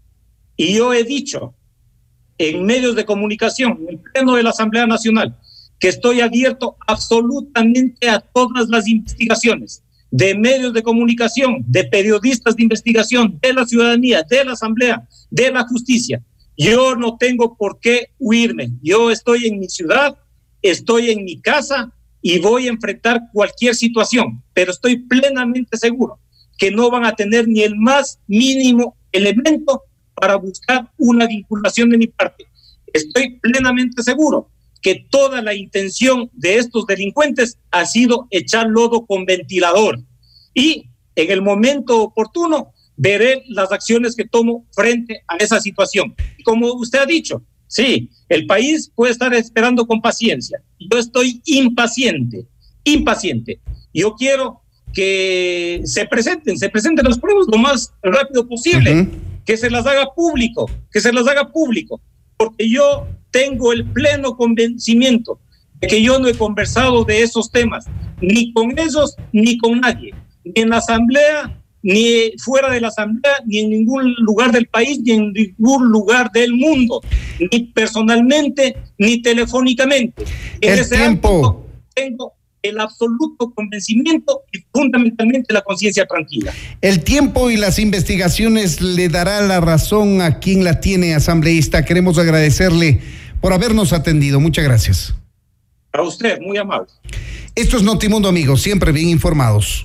Y yo he dicho en medios de comunicación, en el pleno de la Asamblea Nacional, que estoy abierto absolutamente a todas las investigaciones de medios de comunicación, de periodistas de investigación, de la ciudadanía, de la Asamblea, de la justicia. Yo no tengo por qué huirme. Yo estoy en mi ciudad, estoy en mi casa y voy a enfrentar cualquier situación, pero estoy plenamente seguro que no van a tener ni el más mínimo elemento para buscar una vinculación de mi parte. Estoy plenamente seguro que toda la intención de estos delincuentes ha sido echar lodo con ventilador. Y en el momento oportuno veré las acciones que tomo frente a esa situación. Y como usted ha dicho, sí, el país puede estar esperando con paciencia. Yo estoy impaciente, impaciente. Yo quiero que se presenten, se presenten las pruebas lo más rápido posible, uh-huh. que se las haga público, que se las haga público, porque yo tengo el pleno convencimiento de que yo no he conversado de esos temas, ni con ellos, ni con nadie, ni en la Asamblea, ni fuera de la Asamblea, ni en ningún lugar del país, ni en ningún lugar del mundo, ni personalmente, ni telefónicamente. En el ese tiempo. ámbito tengo el absoluto convencimiento y fundamentalmente la conciencia tranquila. El tiempo y las investigaciones le dará la razón a quien la tiene, asambleísta. Queremos agradecerle por habernos atendido. Muchas gracias. A usted, muy amable. Esto es Notimundo, amigos, siempre bien informados.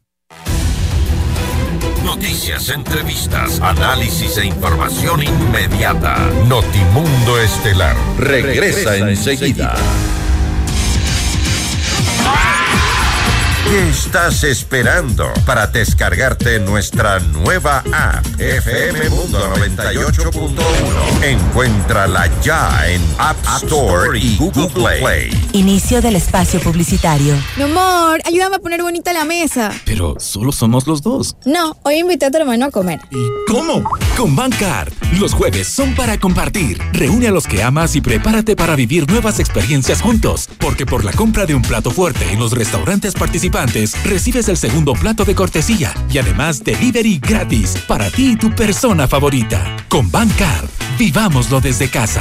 Noticias, entrevistas, análisis e información inmediata. Notimundo Estelar regresa, regresa enseguida. ¿Qué estás esperando para descargarte nuestra nueva app F M Mundo noventa y ocho punto uno? Encuéntrala ya en App Store y Google Play. Inicio del espacio publicitario. Mi amor, ayúdame a poner bonita la mesa. Pero solo somos los dos. No, hoy invité a tu hermano a comer. ¿Y cómo? Con Bancard. Los jueves son para compartir. Reúne a los que amas y prepárate para vivir nuevas experiencias juntos. Porque por la compra de un plato fuerte en los restaurantes participantes, recibes el segundo plato de cortesía y además delivery gratis para ti y tu persona favorita. Con Bancard, vivámoslo desde casa.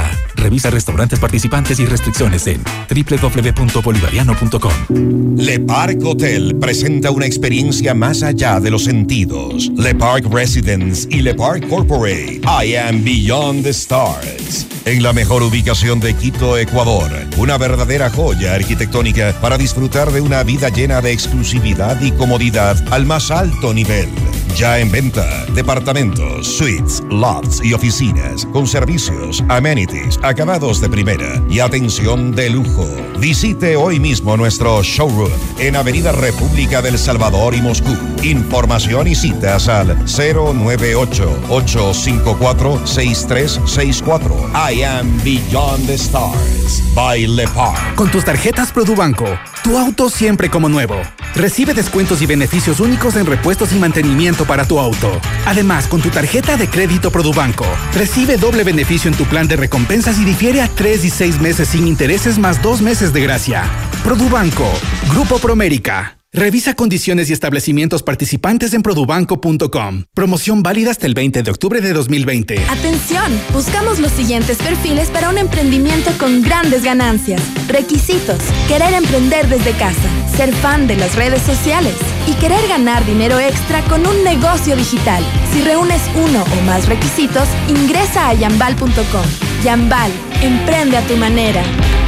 Revisa restaurantes participantes y restricciones en doble u doble u doble u punto bolivariano punto com. Le Parc Hotel presenta una experiencia más allá de los sentidos. Le Parc Residence y Le Parc Corporate. I am Beyond the Stars. En la mejor ubicación de Quito, Ecuador. Una verdadera joya arquitectónica para disfrutar de una vida llena de exclusividad y comodidad al más alto nivel. Ya en venta, departamentos, suites, lofts y oficinas con servicios, amenities, acabados de primera y atención de lujo. Visite hoy mismo nuestro showroom en Avenida República del Salvador y Moscú. Información y citas al cero nueve ocho, ocho cinco cuatro, seis tres seis cuatro. I am Beyond the Stars by Le Parc. Con tus tarjetas Produbanco, tu auto siempre como nuevo. Recibe descuentos y beneficios únicos en repuestos y mantenimiento para tu auto. Además, con tu tarjeta de crédito Produbanco, recibe doble beneficio en tu plan de recompensas y difiere a tres y seis meses sin intereses más dos meses de gracia. Produbanco, Grupo Promérica. Revisa condiciones y establecimientos participantes en produbanco punto com. Promoción válida hasta el veinte de octubre de dos mil veinte. Atención, buscamos los siguientes perfiles para un emprendimiento con grandes ganancias. Requisitos: querer emprender desde casa, ser fan de las redes sociales y querer ganar dinero extra con un negocio digital. Si reúnes uno o más requisitos, ingresa a yambal punto com. Yambal, emprende a tu manera.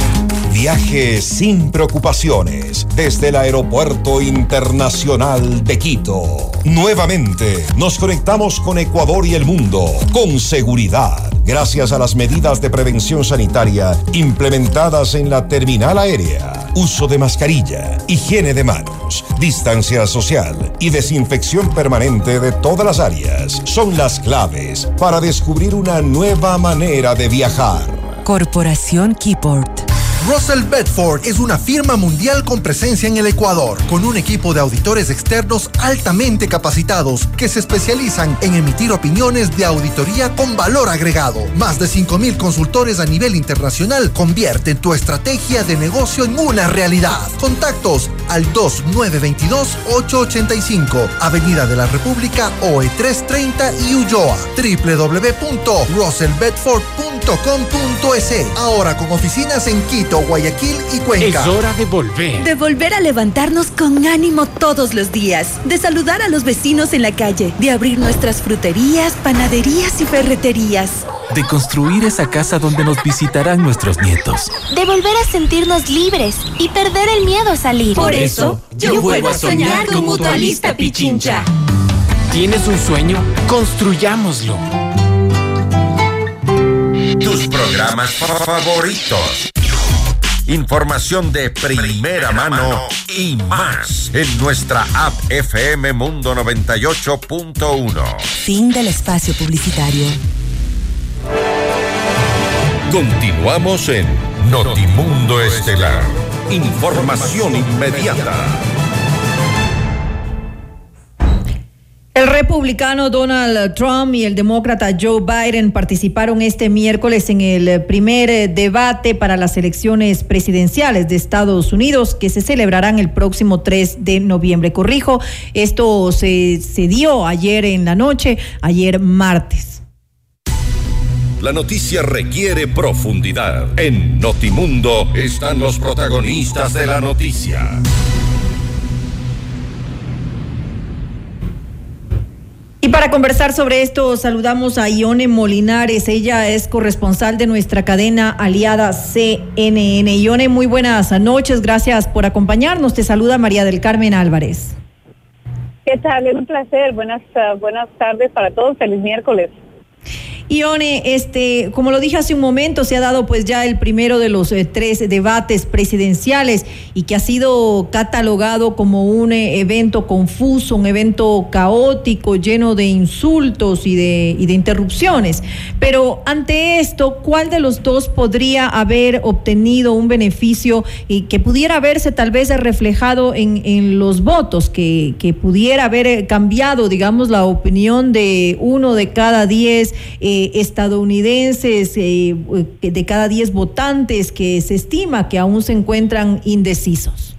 Viaje sin preocupaciones desde el Aeropuerto Internacional de Quito. Nuevamente nos conectamos con Ecuador y el mundo con seguridad, gracias a las medidas de prevención sanitaria implementadas en la terminal aérea. Uso de mascarilla, higiene de manos, distancia social y desinfección permanente de todas las áreas son las claves para descubrir una nueva manera de viajar. Corporación Keyport. Russell Bedford es una firma mundial con presencia en el Ecuador, con un equipo de auditores externos altamente capacitados que se especializan en emitir opiniones de auditoría con valor agregado. Más de cinco mil consultores a nivel internacional convierten tu estrategia de negocio en una realidad. Contactos al dos nueve dos dos, ocho ocho cinco, Avenida de la República, O E trescientos treinta y Ulloa. doble u doble u doble u punto russell bedford punto com punto es. Ahora con oficinas en Quito, Guayaquil y Cuenca. Es hora de volver. De volver a levantarnos con ánimo todos los días. De saludar a los vecinos en la calle. De abrir nuestras fruterías, panaderías y ferreterías. De construir esa casa donde nos visitarán nuestros nietos. De volver a sentirnos libres y perder el miedo a salir. Por eso, yo vuelvo a soñar con Mutualista Pichincha. ¿Tienes un sueño? Construyámoslo. Tus programas favoritos. Información de primera mano y más en nuestra app F M Mundo noventa y ocho punto uno. Fin del espacio publicitario. Continuamos en Notimundo Estelar. Información inmediata. El republicano Donald Trump y el demócrata Joe Biden participaron este miércoles en el primer debate para las elecciones presidenciales de Estados Unidos que se celebrarán el próximo tres de noviembre. Corrijo, esto se, se dio ayer en la noche, ayer martes. La noticia requiere profundidad. En Notimundo están los protagonistas de la noticia. Y para conversar sobre esto, saludamos a Ione Molinares. Ella es corresponsal de nuestra cadena aliada C N N. Ione, muy buenas noches. Gracias por acompañarnos. Te saluda María del Carmen Álvarez. ¿Qué tal? Es un placer. Buenas, uh, buenas tardes para todos. Feliz miércoles. Ione, este, como lo dije hace un momento, se ha dado pues ya el primero de los eh, tres debates presidenciales y que ha sido catalogado como un eh, evento confuso, un evento caótico, lleno de insultos y de, y de interrupciones. Pero ante esto, ¿cuál de los dos podría haber obtenido un beneficio y que pudiera verse tal vez reflejado en, en los votos, que, que pudiera haber cambiado, digamos, la opinión de uno de cada diez eh, estadounidenses, eh, de cada diez votantes que se estima que aún se encuentran indecisos?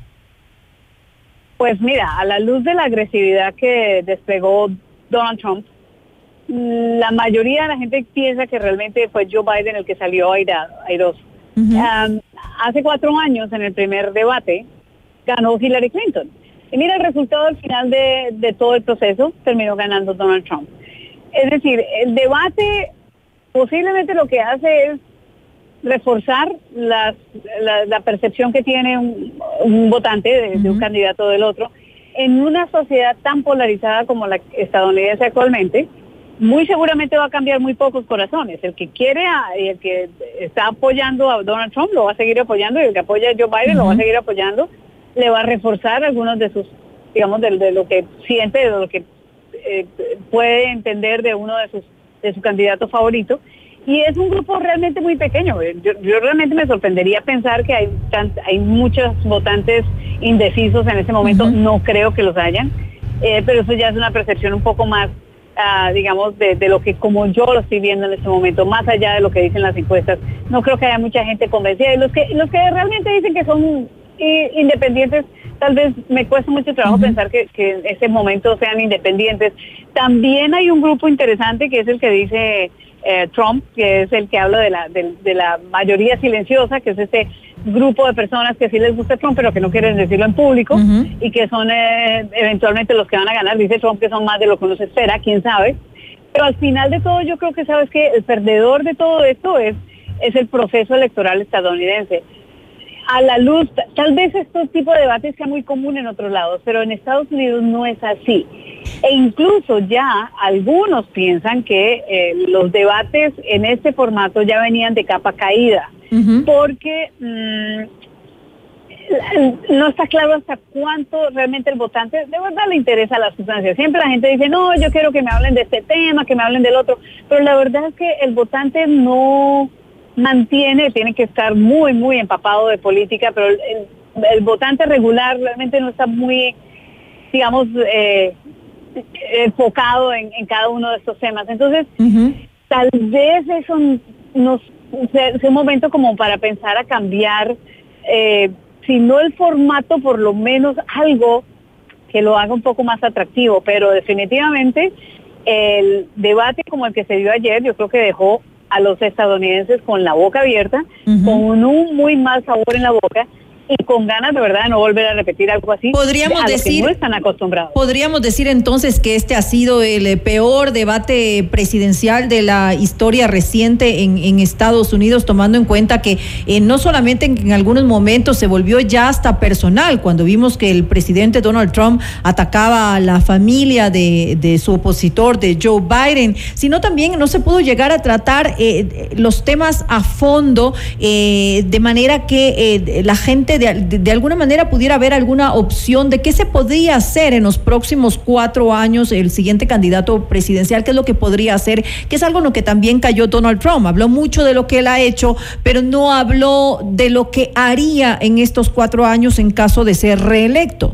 Pues mira, a la luz de la agresividad que desplegó Donald Trump, la mayoría de la gente piensa que realmente fue Joe Biden el que salió airado, airoso. Uh-huh. Um, hace cuatro años, en el primer debate, ganó Hillary Clinton. Y mira, el resultado al final de, de todo el proceso, terminó ganando Donald Trump. Es decir, el debate posiblemente lo que hace es reforzar las, la, la percepción que tiene un, un votante de, uh-huh. de un candidato o del otro. En una sociedad tan polarizada como la estadounidense actualmente, muy seguramente va a cambiar muy pocos corazones. El que quiere a, y el que está apoyando a Donald Trump lo va a seguir apoyando, y el que apoya a Joe Biden uh-huh. lo va a seguir apoyando. Le va a reforzar algunos de sus, digamos, de, de lo que siente, de lo que eh, puede entender de uno de sus de su candidato favorito. Y es un grupo realmente muy pequeño. Yo, yo realmente me sorprendería pensar que hay tan, hay muchos votantes indecisos en ese momento. Uh-huh. No creo que los hayan, eh, pero eso ya es una percepción un poco más, uh, digamos, de, de lo que como yo lo estoy viendo en este momento, más allá de lo que dicen las encuestas. No creo que haya mucha gente convencida. Y los que, los que realmente dicen que son eh, independientes, tal vez me cuesta mucho trabajo uh-huh. pensar que, que en ese momento sean independientes. También hay un grupo interesante que es el que dice eh, Trump, que es el que habla de la, de, de la mayoría silenciosa, que es este grupo de personas que sí les gusta Trump, pero que no quieren decirlo en público, uh-huh. y que son eh, eventualmente los que van a ganar. Dice Trump que son más de lo que uno se espera, quién sabe. Pero al final de todo, yo creo que, ¿sabes qué? El perdedor de todo esto es, es el proceso electoral estadounidense. A la luz, tal vez este tipo de debates sea muy común en otros lados, pero en Estados Unidos no es así. E incluso ya algunos piensan que eh, los debates en este formato ya venían de capa caída, uh-huh. porque mmm, no está claro hasta cuánto realmente el votante de verdad le interesa la sustancia. Siempre la gente dice, no, yo quiero que me hablen de este tema, que me hablen del otro, pero la verdad es que el votante no mantiene, tiene que estar muy, muy empapado de política, pero el, el, el votante regular realmente no está muy, digamos, eh, enfocado en, en cada uno de estos temas. Entonces, uh-huh. tal vez eso nos sea un momento como para pensar a cambiar, eh, si no el formato, por lo menos algo que lo haga un poco más atractivo, pero definitivamente el debate como el que se dio ayer, yo creo que dejó a los estadounidenses con la boca abierta, uh-huh. con un muy mal sabor en la boca y con ganas de verdad de no volver a repetir algo así. Podríamos a decir, lo que no están acostumbrados. Podríamos decir entonces que este ha sido el peor debate presidencial de la historia reciente en, en Estados Unidos, tomando en cuenta que eh, no solamente en, en algunos momentos se volvió ya hasta personal, cuando vimos que el presidente Donald Trump atacaba a la familia de, de su opositor, de Joe Biden, sino también no se pudo llegar a tratar eh, los temas a fondo, eh, de manera que eh, la gente De, de, de alguna manera pudiera haber alguna opción de qué se podría hacer en los próximos cuatro años el siguiente candidato presidencial, qué es lo que podría hacer, que es algo en lo que también cayó Donald Trump. Habló mucho de lo que él ha hecho, pero no habló de lo que haría en estos cuatro años en caso de ser reelecto.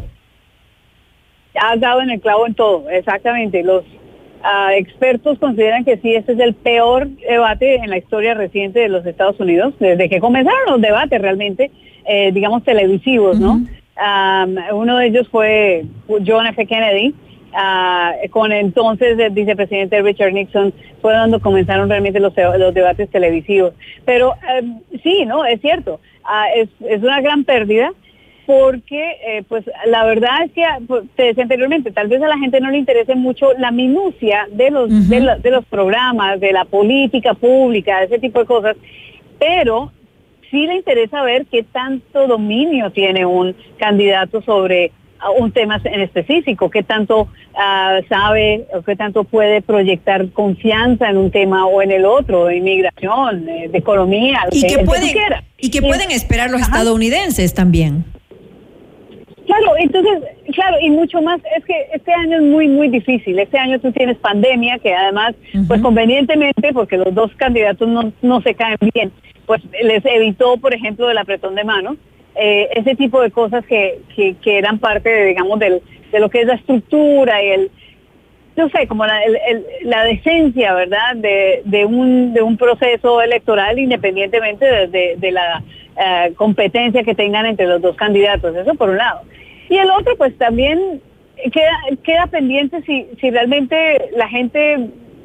Has dado en el clavo en todo, exactamente. Los uh, expertos consideran que sí, este es el peor debate en la historia reciente de los Estados Unidos, desde que comenzaron los debates realmente, Eh, digamos, televisivos, ¿no? Uh-huh. Um, uno de ellos fue John F. Kennedy, uh, con entonces el vicepresidente Richard Nixon, fue cuando comenzaron realmente los, los debates televisivos. Pero um, sí, ¿no? Es cierto, uh, es, es una gran pérdida, porque eh, pues la verdad es que, pues, te decía anteriormente, tal vez a la gente no le interese mucho la minucia de los, uh-huh. de, la, de los programas, de la política pública, ese tipo de cosas, pero sí le interesa ver qué tanto dominio tiene un candidato sobre uh, un tema en específico, qué tanto uh, sabe o qué tanto puede proyectar confianza en un tema o en el otro, de inmigración, de, de economía, y que, que, pueden, que y que pueden esperar los Ajá. estadounidenses también. Claro, entonces, claro, y mucho más, es que este año es muy, muy difícil. Este año tú tienes pandemia, que además, uh-huh. pues convenientemente, porque los dos candidatos no, no se caen bien, pues les evitó, por ejemplo, el apretón de manos, eh, ese tipo de cosas que, que, que eran parte, de, digamos, del, de lo que es la estructura y el, no sé, como la, el, el, la decencia, ¿verdad?, de, de, un, de un proceso electoral, independientemente de, de, de la uh, competencia que tengan entre los dos candidatos. Eso por un lado. Y el otro, pues también queda, queda pendiente si, si realmente la gente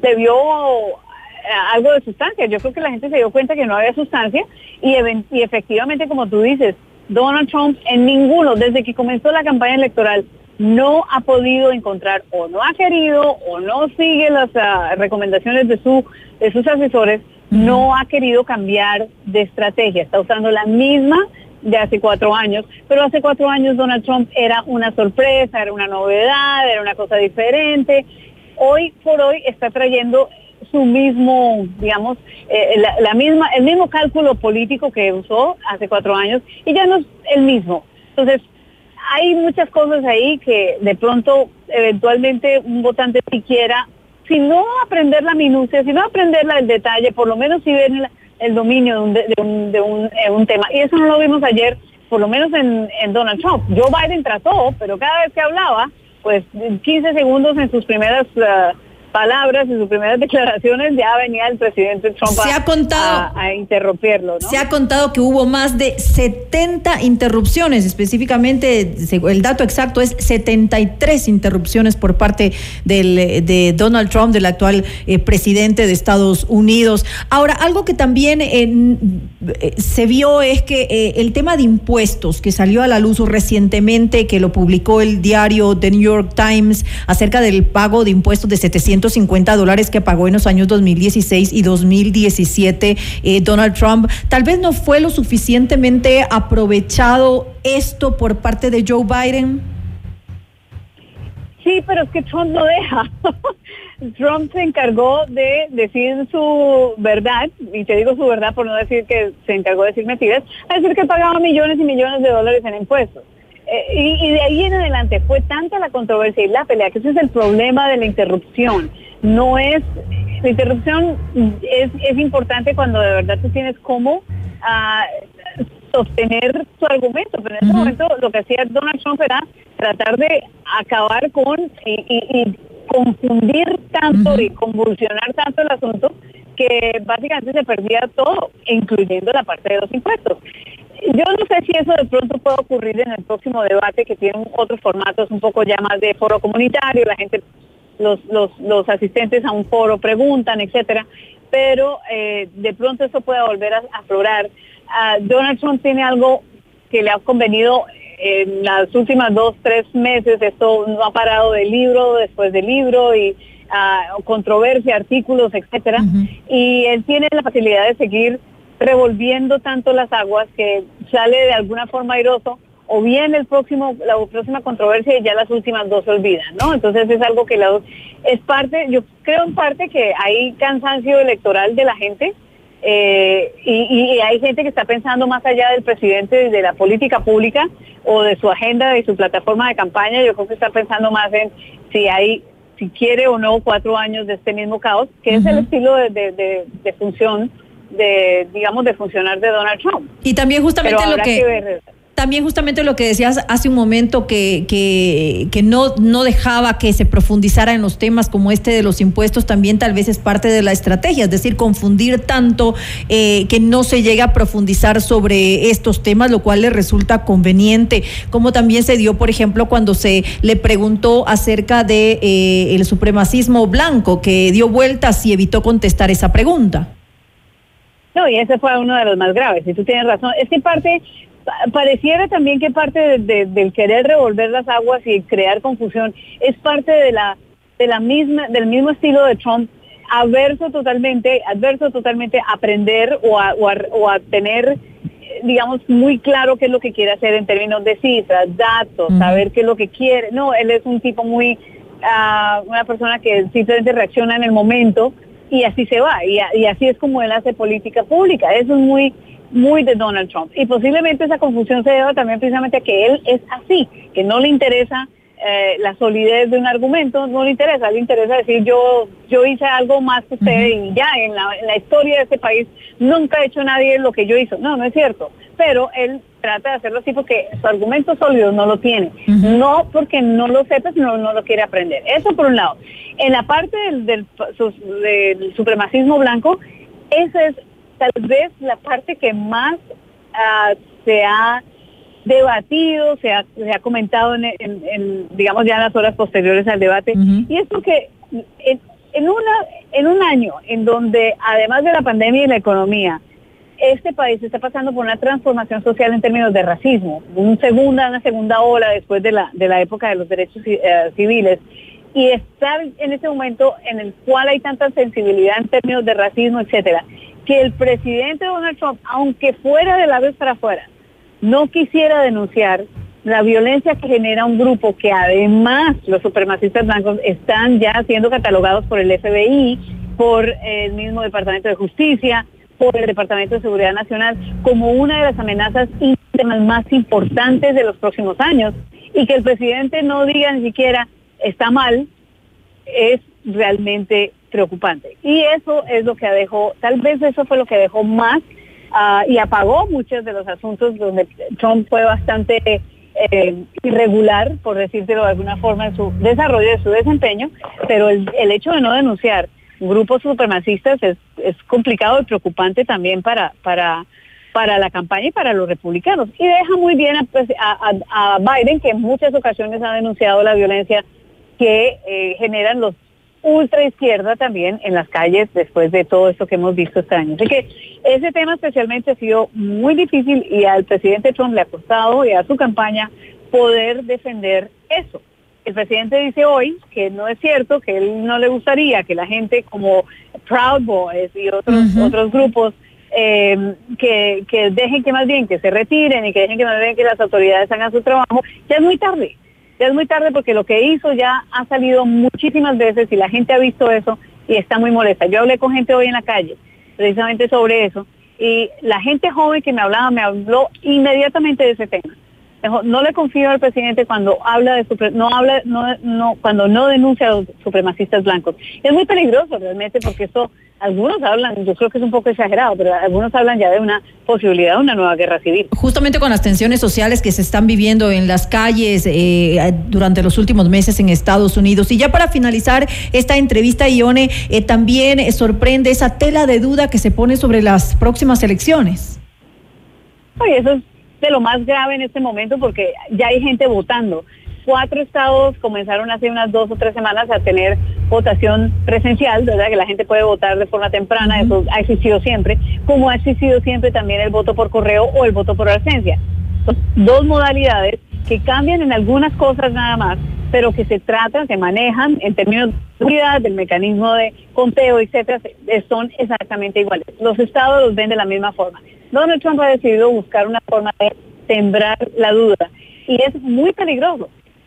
le vio algo de sustancia. Yo creo que la gente se dio cuenta que no había sustancia y, y efectivamente, como tú dices, Donald Trump en ninguno, desde que comenzó la campaña electoral, no ha podido encontrar o no ha querido o no sigue las uh, recomendaciones de, su, de sus asesores, uh-huh. no ha querido cambiar de estrategia. Está usando la misma de hace cuatro años, pero hace cuatro años Donald Trump era una sorpresa, era una novedad, era una cosa diferente. Hoy por hoy está trayendo su mismo, digamos, eh, la, la misma, el mismo cálculo político que usó hace cuatro años y ya no es el mismo. Entonces, hay muchas cosas ahí que de pronto, eventualmente, un votante siquiera, si no aprender la minucia, si no aprender el detalle, por lo menos si ven el, el dominio de, un, de, un, de un, eh, un tema. Y eso no lo vimos ayer, por lo menos en, en Donald Trump. Joe Biden trató, pero cada vez que hablaba, pues quince segundos en sus primeras uh, palabras, en sus primeras declaraciones, ya venía el presidente Trump se a, ha contado, a, a interrumpirlo, ¿no? Se ha contado que hubo más de setenta interrupciones, específicamente el dato exacto es setenta y tres interrupciones por parte del, de Donald Trump, del actual eh, presidente de Estados Unidos. Ahora, algo que también eh, se vio es que eh, el tema de impuestos que salió a la luz recientemente, que lo publicó el diario The New York Times, acerca del pago de impuestos de setecientos cincuenta dólares que pagó en los años dos mil dieciséis y dos mil diecisiete eh, Donald Trump, tal vez no fue lo suficientemente aprovechado esto por parte de Joe Biden. Sí, pero es que Trump no deja. Trump se encargó de decir su verdad, y te digo su verdad por no decir que se encargó de decir mentiras, a decir que pagaba millones y millones de dólares en impuestos. Eh, y, y de ahí en adelante fue tanta la controversia y la pelea que ese es el problema de la interrupción. No es, la interrupción es, es importante cuando de verdad tú tienes cómo uh, sostener tu argumento, pero en ese uh-huh. momento lo que hacía Donald Trump era tratar de acabar con y, y, y confundir tanto uh-huh. y convulsionar tanto el asunto que básicamente se perdía todo, incluyendo la parte de los impuestos. Yo no sé si eso de pronto puede ocurrir en el próximo debate, que tiene otros formatos un poco ya más de foro comunitario, la gente, los los, los asistentes a un foro preguntan, etcétera, pero eh, de pronto eso puede volver a aflorar. Uh, Donald Trump tiene algo que le ha convenido en las últimas dos, tres meses, esto no ha parado de libro después de libro y uh, controversia, artículos, etcétera, uh-huh. y él tiene la facilidad de seguir revolviendo tanto las aguas que sale de alguna forma airoso, o bien el próximo, la próxima controversia y ya las últimas dos se olvidan, ¿no? Entonces es algo que la, es parte, yo creo en parte que hay cansancio electoral de la gente, eh, y, y hay gente que está pensando más allá del presidente, de la política pública o de su agenda, de su plataforma de campaña. Yo creo que está pensando más en si hay, si quiere o no cuatro años de este mismo caos, que uh-huh. es el estilo de, de, de, de función de, digamos, de funcionar de Donald Trump. Y también justamente Pero lo que, que ver, también justamente lo que decías hace un momento, que, que, que no, no dejaba que se profundizara en los temas como este de los impuestos, también tal vez es parte de la estrategia, es decir, confundir tanto eh, que no se llega a profundizar sobre estos temas, lo cual le resulta conveniente, como también se dio, por ejemplo, cuando se le preguntó acerca de eh, el supremacismo blanco, que dio vueltas y evitó contestar esa pregunta. No, y ese fue uno de los más graves, y tú tienes razón. Es que parte, pareciera también que parte de, de, del querer revolver las aguas y crear confusión es parte de la de la misma del mismo estilo de Trump, averso totalmente, adverso totalmente a aprender o a, o a, o a tener, digamos, muy claro qué es lo que quiere hacer en términos de cifras, datos, uh-huh. saber qué es lo que quiere. No, él es un tipo muy, uh, una persona que simplemente reacciona en el momento, y así se va, y, y así es como él hace política pública. Eso es muy muy de Donald Trump, y posiblemente esa confusión se deba también precisamente a que él es así, que no le interesa eh, la solidez de un argumento, no le interesa, le interesa decir yo yo hice algo más que usted, uh-huh. y ya en la, en la historia de este país nunca ha hecho nadie lo que yo hizo. No, no es cierto, pero él trata de hacerlo así porque su argumento sólido no lo tiene, uh-huh. no porque no lo sepa, sino no lo quiere aprender. Eso por un lado. En la parte del, del, del supremacismo blanco, esa es tal vez la parte que más uh, se ha debatido, se ha, se ha comentado en, en, en, digamos, ya en las horas posteriores al debate, uh-huh. y es porque en, en, una, en un año en donde, además de la pandemia y la economía, este país está pasando por una transformación social en términos de racismo, un segunda, una segunda ola después de la, de la época de los derechos eh, civiles, y estar en ese momento en el cual hay tanta sensibilidad en términos de racismo, etcétera, que el presidente Donald Trump, aunque fuera de labios para afuera, no quisiera denunciar la violencia que genera un grupo que además los supremacistas blancos están ya siendo catalogados por el F B I, por el mismo Departamento de Justicia, por el Departamento de Seguridad Nacional, como una de las amenazas internas más importantes de los próximos años, y que el presidente no diga ni siquiera está mal, es realmente preocupante. Y eso es lo que dejó, tal vez eso fue lo que dejó más uh, y apagó muchos de los asuntos donde Trump fue bastante eh, irregular, por decírtelo de alguna forma, en su desarrollo, de su desempeño, pero el, el hecho de no denunciar grupos supremacistas es, es complicado y preocupante también para, para, para la campaña y para los republicanos. Y deja muy bien a, a, a Biden, que en muchas ocasiones ha denunciado la violencia que eh, generan los ultra izquierda también en las calles después de todo esto que hemos visto este año. Así que ese tema especialmente ha sido muy difícil y al presidente Trump le ha costado y a su campaña poder defender eso. El presidente dice hoy que no es cierto, que él no le gustaría que la gente como Proud Boys y otros uh-huh. otros grupos eh, que, que dejen que más bien que se retiren y que dejen que más bien que las autoridades hagan su trabajo. Ya es muy tarde, ya es muy tarde porque lo que hizo ya ha salido muchísimas veces y la gente ha visto eso y está muy molesta. Yo hablé con gente hoy en la calle precisamente sobre eso y la gente joven que me hablaba me habló inmediatamente de ese tema. No le confío al presidente cuando habla de supre- no habla no no cuando no denuncia a los supremacistas blancos. Es muy peligroso realmente porque eso algunos hablan, yo creo que es un poco exagerado, pero algunos hablan ya de una posibilidad de una nueva guerra civil. Justamente con las tensiones sociales que se están viviendo en las calles eh, durante los últimos meses en Estados Unidos. Y ya para finalizar esta entrevista, Ione, eh, también eh, sorprende esa tela de duda que se pone sobre las próximas elecciones. Oye, eso es de lo más grave en este momento porque ya hay gente votando. Cuatro estados comenzaron hace unas dos o tres semanas a tener votación presencial, ¿verdad? Que la gente puede votar de forma temprana, uh-huh. Eso ha existido siempre, como ha existido siempre también el voto por correo o el voto por ausencia. Son dos modalidades que cambian en algunas cosas nada más, pero que se tratan, se manejan en términos de seguridad, del mecanismo de conteo, etcétera, son exactamente iguales. Los estados los ven de la misma forma. Donald Trump ha decidido buscar una forma de sembrar la duda y es muy peligroso.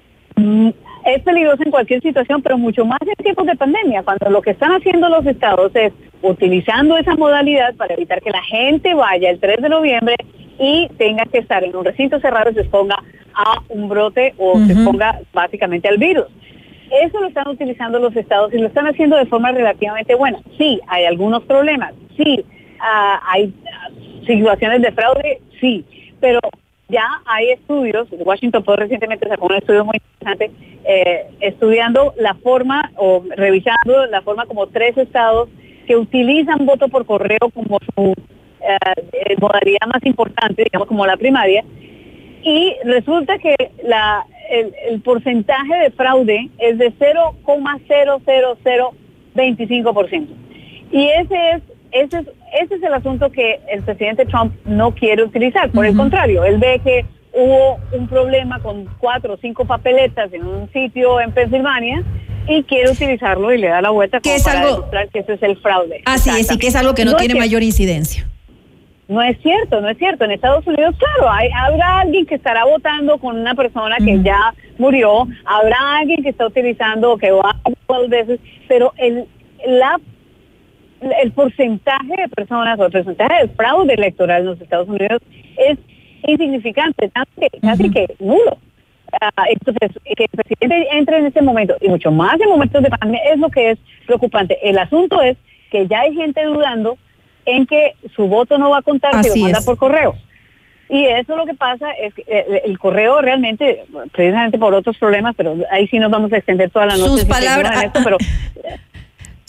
Es peligroso en cualquier situación, pero mucho más en tiempos de pandemia, cuando lo que están haciendo los estados es utilizando esa modalidad para evitar que la gente vaya el tres de noviembre y tenga que estar en un recinto cerrado y se exponga a un brote o uh-huh. se exponga básicamente al virus. Eso lo están utilizando los estados y lo están haciendo de forma relativamente buena. Sí, hay algunos problemas, sí, uh, hay uh, situaciones de fraude, sí, pero ya hay estudios, Washington Post recientemente sacó un estudio muy interesante, eh, estudiando la forma o revisando la forma como tres estados que utilizan voto por correo como su eh, modalidad más importante, digamos como la primaria, y resulta que la el, el porcentaje de fraude es de cero coma cero cero cero veinticinco por ciento. Y ese es Ese es, ese es el asunto que el presidente Trump no quiere utilizar. Por uh-huh. el contrario, él ve que hubo un problema con cuatro o cinco papeletas en un sitio en Pensilvania y quiere utilizarlo y le da la vuelta como para algo, demostrar que ese es el fraude. Así es, y que es algo que no, no tiene mayor incidencia. No es cierto, no es cierto. En Estados Unidos, claro, hay, habrá alguien que estará votando con una persona que uh-huh. ya murió, habrá alguien que está utilizando, que va dos veces, pero el la el porcentaje de personas o el porcentaje de fraude electoral en los Estados Unidos es insignificante, casi uh-huh. que nulo. Uh, entonces, que el presidente entre en este momento, y mucho más en momentos de pandemia, es lo que es preocupante. El asunto es que ya hay gente dudando en que su voto no va a contar si lo manda por correo. Y eso lo que pasa es que el, el correo realmente, precisamente por otros problemas, pero ahí sí nos vamos a extender toda la noche. Sus palabras... Si esto, pero,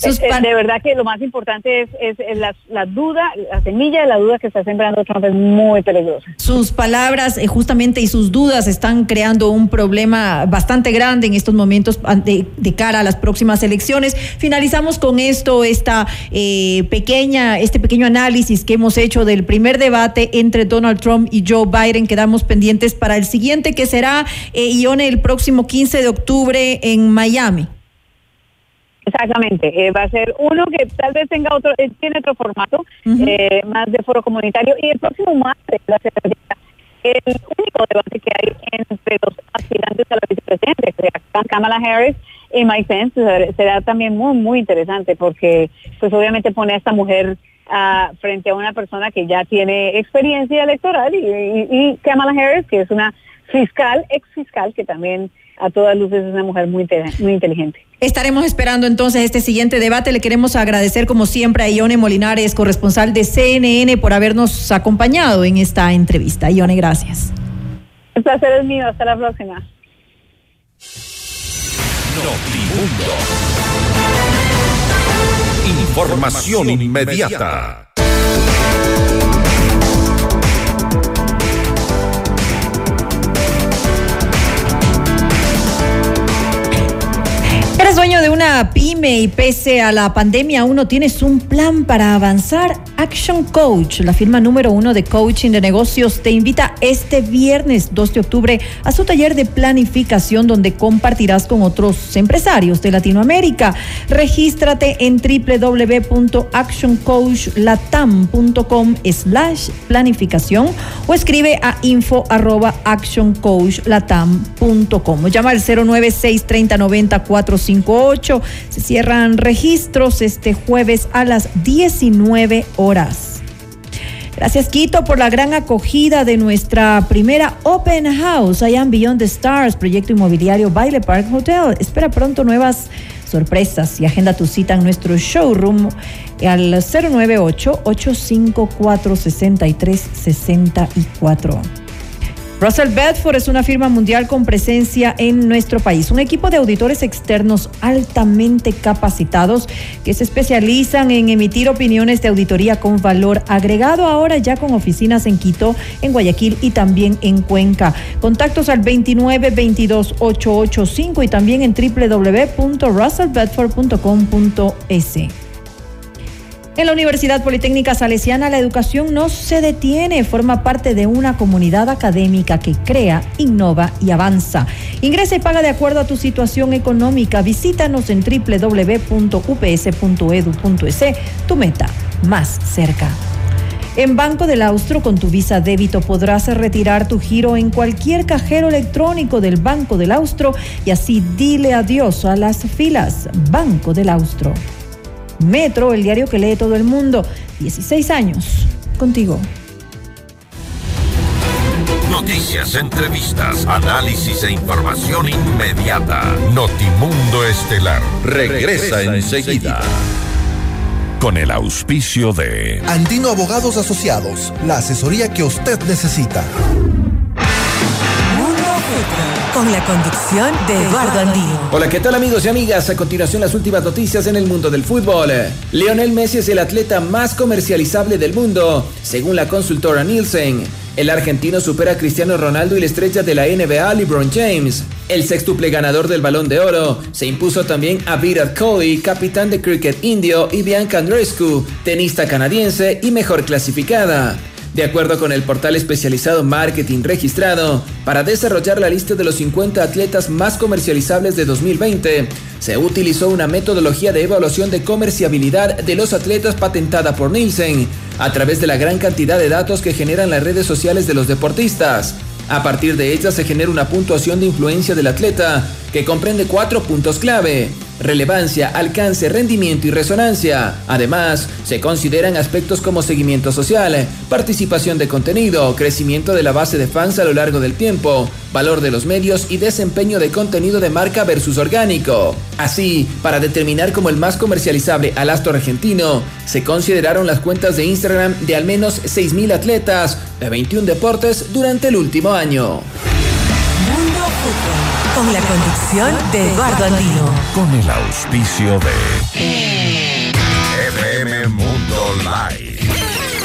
Es, es, de verdad que lo más importante es, es, es la, la duda, la semilla de la duda que está sembrando Trump es muy peligrosa. Sus palabras eh, justamente y sus dudas están creando un problema bastante grande en estos momentos de, de cara a las próximas elecciones. Finalizamos con esto, esta eh, pequeña, este pequeño análisis que hemos hecho del primer debate entre Donald Trump y Joe Biden. Quedamos pendientes para el siguiente, que será, eh, Ione, el próximo quince de octubre en Miami. Exactamente, eh, va a ser uno que tal vez tenga otro, eh, tiene otro formato, uh-huh. eh, más de foro comunitario, y el próximo martes va a ser el único debate que hay entre los aspirantes a la vicepresidencia, Kamala Harris y Mike Pence. Será, será también muy, muy interesante porque pues obviamente pone a esta mujer uh, frente a una persona que ya tiene experiencia electoral y, y, y Kamala Harris, que es una fiscal, ex fiscal, que también a todas luces es una mujer muy, muy inteligente. Estaremos esperando entonces este siguiente debate. Le queremos agradecer como siempre a Ione Molinares, corresponsal de C N N, por habernos acompañado en esta entrevista. Ione, gracias. El placer es mío. Hasta la próxima. Notimundo. Información inmediata. ¿Eres dueño de una pyme y pese a la pandemia aún no tienes un plan para avanzar? Action Coach, la firma número uno de coaching de negocios, te invita este viernes dos de octubre a su taller de planificación donde compartirás con otros empresarios de Latinoamérica. Regístrate en w w w punto action coach latam punto com slash planificación o escribe a info arroba action coach latam punto com. Llama al cero nueve seis tres cero nueve cero cuatro cinco ocho. Se cierran registros este jueves a las diecinueve horas. Gracias, Quito, por la gran acogida de nuestra primera Open House I Am Beyond the Stars, proyecto inmobiliario Baile Park Hotel. Espera pronto nuevas sorpresas y agenda tu cita en nuestro showroom al cero nueve ocho, ocho cinco cuatro, seis tres seis cuatro. Russell Bedford es una firma mundial con presencia en nuestro país, un equipo de auditores externos altamente capacitados que se especializan en emitir opiniones de auditoría con valor agregado, ahora ya con oficinas en Quito, en Guayaquil y también en Cuenca. Contactos al veintinueve, veintidós, ochocientos ochenta y cinco y también en w w w punto russell bedford punto com punto es. En la Universidad Politécnica Salesiana, la educación no se detiene, forma parte de una comunidad académica que crea, innova y avanza. Ingresa y paga de acuerdo a tu situación económica. Visítanos en w w w punto u p s punto e d u punto e s, tu meta más cerca. En Banco del Austro, con tu Visa Débito podrás retirar tu giro en cualquier cajero electrónico del Banco del Austro y así dile adiós a las filas. Banco del Austro. Metro, el diario que lee todo el mundo. dieciséis años. Contigo. Noticias, entrevistas, análisis e información inmediata. Notimundo Estelar regresa enseguida. Con el auspicio de Andino Abogados Asociados, la asesoría que usted necesita. Con la conducción de Eduardo Andino. Hola, ¿qué tal, amigos y amigas? A continuación, las últimas noticias en el mundo del fútbol. Lionel Messi es el atleta más comercializable del mundo, según la consultora Nielsen. El argentino supera a Cristiano Ronaldo y la estrella de la N B A, LeBron James. El sextuple ganador del Balón de Oro se impuso también a Virat Kohli, capitán de cricket indio, y Bianca Andreescu, tenista canadiense y mejor clasificada. De acuerdo con el portal especializado Marketing Registrado, para desarrollar la lista de los cincuenta atletas más comercializables de dos mil veinte, se utilizó una metodología de evaluación de comerciabilidad de los atletas patentada por Nielsen, a través de la gran cantidad de datos que generan las redes sociales de los deportistas. A partir de ellas se genera una puntuación de influencia del atleta que comprende cuatro puntos clave: relevancia, alcance, rendimiento y resonancia. Además, se consideran aspectos como seguimiento social, participación de contenido, crecimiento de la base de fans a lo largo del tiempo, valor de los medios y desempeño de contenido de marca versus orgánico. Así, para determinar como el más comercializable al astro argentino, se consideraron las cuentas de Instagram de al menos seis mil atletas de veintiún deportes durante el último año. Mundo Fútbol, con la conducción de Eduardo Andino. Con el auspicio de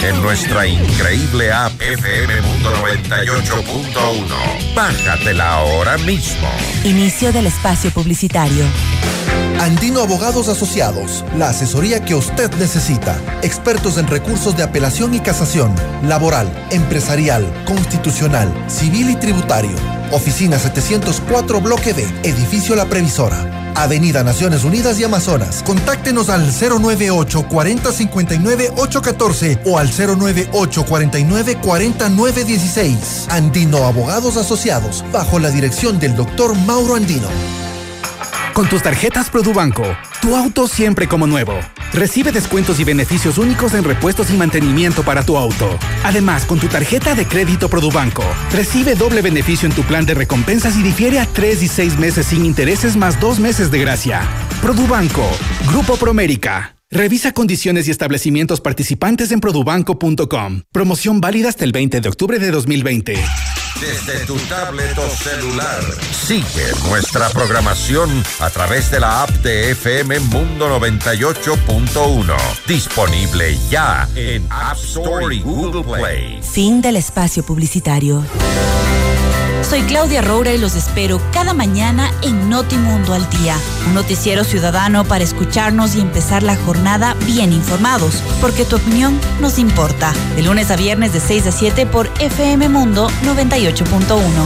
en nuestra increíble app F M Mundo noventa y ocho punto uno. Bájatela ahora mismo. Inicio del espacio publicitario. Andino Abogados Asociados, la asesoría que usted necesita. Expertos en recursos de apelación y casación, laboral, empresarial, constitucional, civil y tributario. Oficina setecientos cuatro Bloque D, Edificio La Previsora, Avenida Naciones Unidas y Amazonas. Contáctenos al cero nueve ocho, cuarenta, cincuenta y nueve, ocho catorce o al cero nueve ocho, cuarenta y nueve, cuarenta, nueve dieciséis. Andino Abogados Asociados, bajo la dirección del doctor Mauro Andino. Con tus tarjetas Produbanco, tu auto siempre como nuevo. Recibe descuentos y beneficios únicos en repuestos y mantenimiento para tu auto. Además, con tu tarjeta de crédito Produbanco, recibe doble beneficio en tu plan de recompensas y difiere a tres y seis meses sin intereses más dos meses de gracia. Produbanco, Grupo Promérica. Revisa condiciones y establecimientos participantes en produbanco punto com. Promoción válida hasta el veinte de octubre de dos mil veinte. Desde tu tablet o celular, sigue nuestra programación a través de la app de F M Mundo noventa y ocho punto uno. Disponible ya en App Store y Google Play. Fin del espacio publicitario. Soy Claudia Roura y los espero cada mañana en Notimundo al Día, un noticiero ciudadano para escucharnos y empezar la jornada bien informados, porque tu opinión nos importa. De lunes a viernes de seis a siete por F M Mundo noventa y ocho punto uno.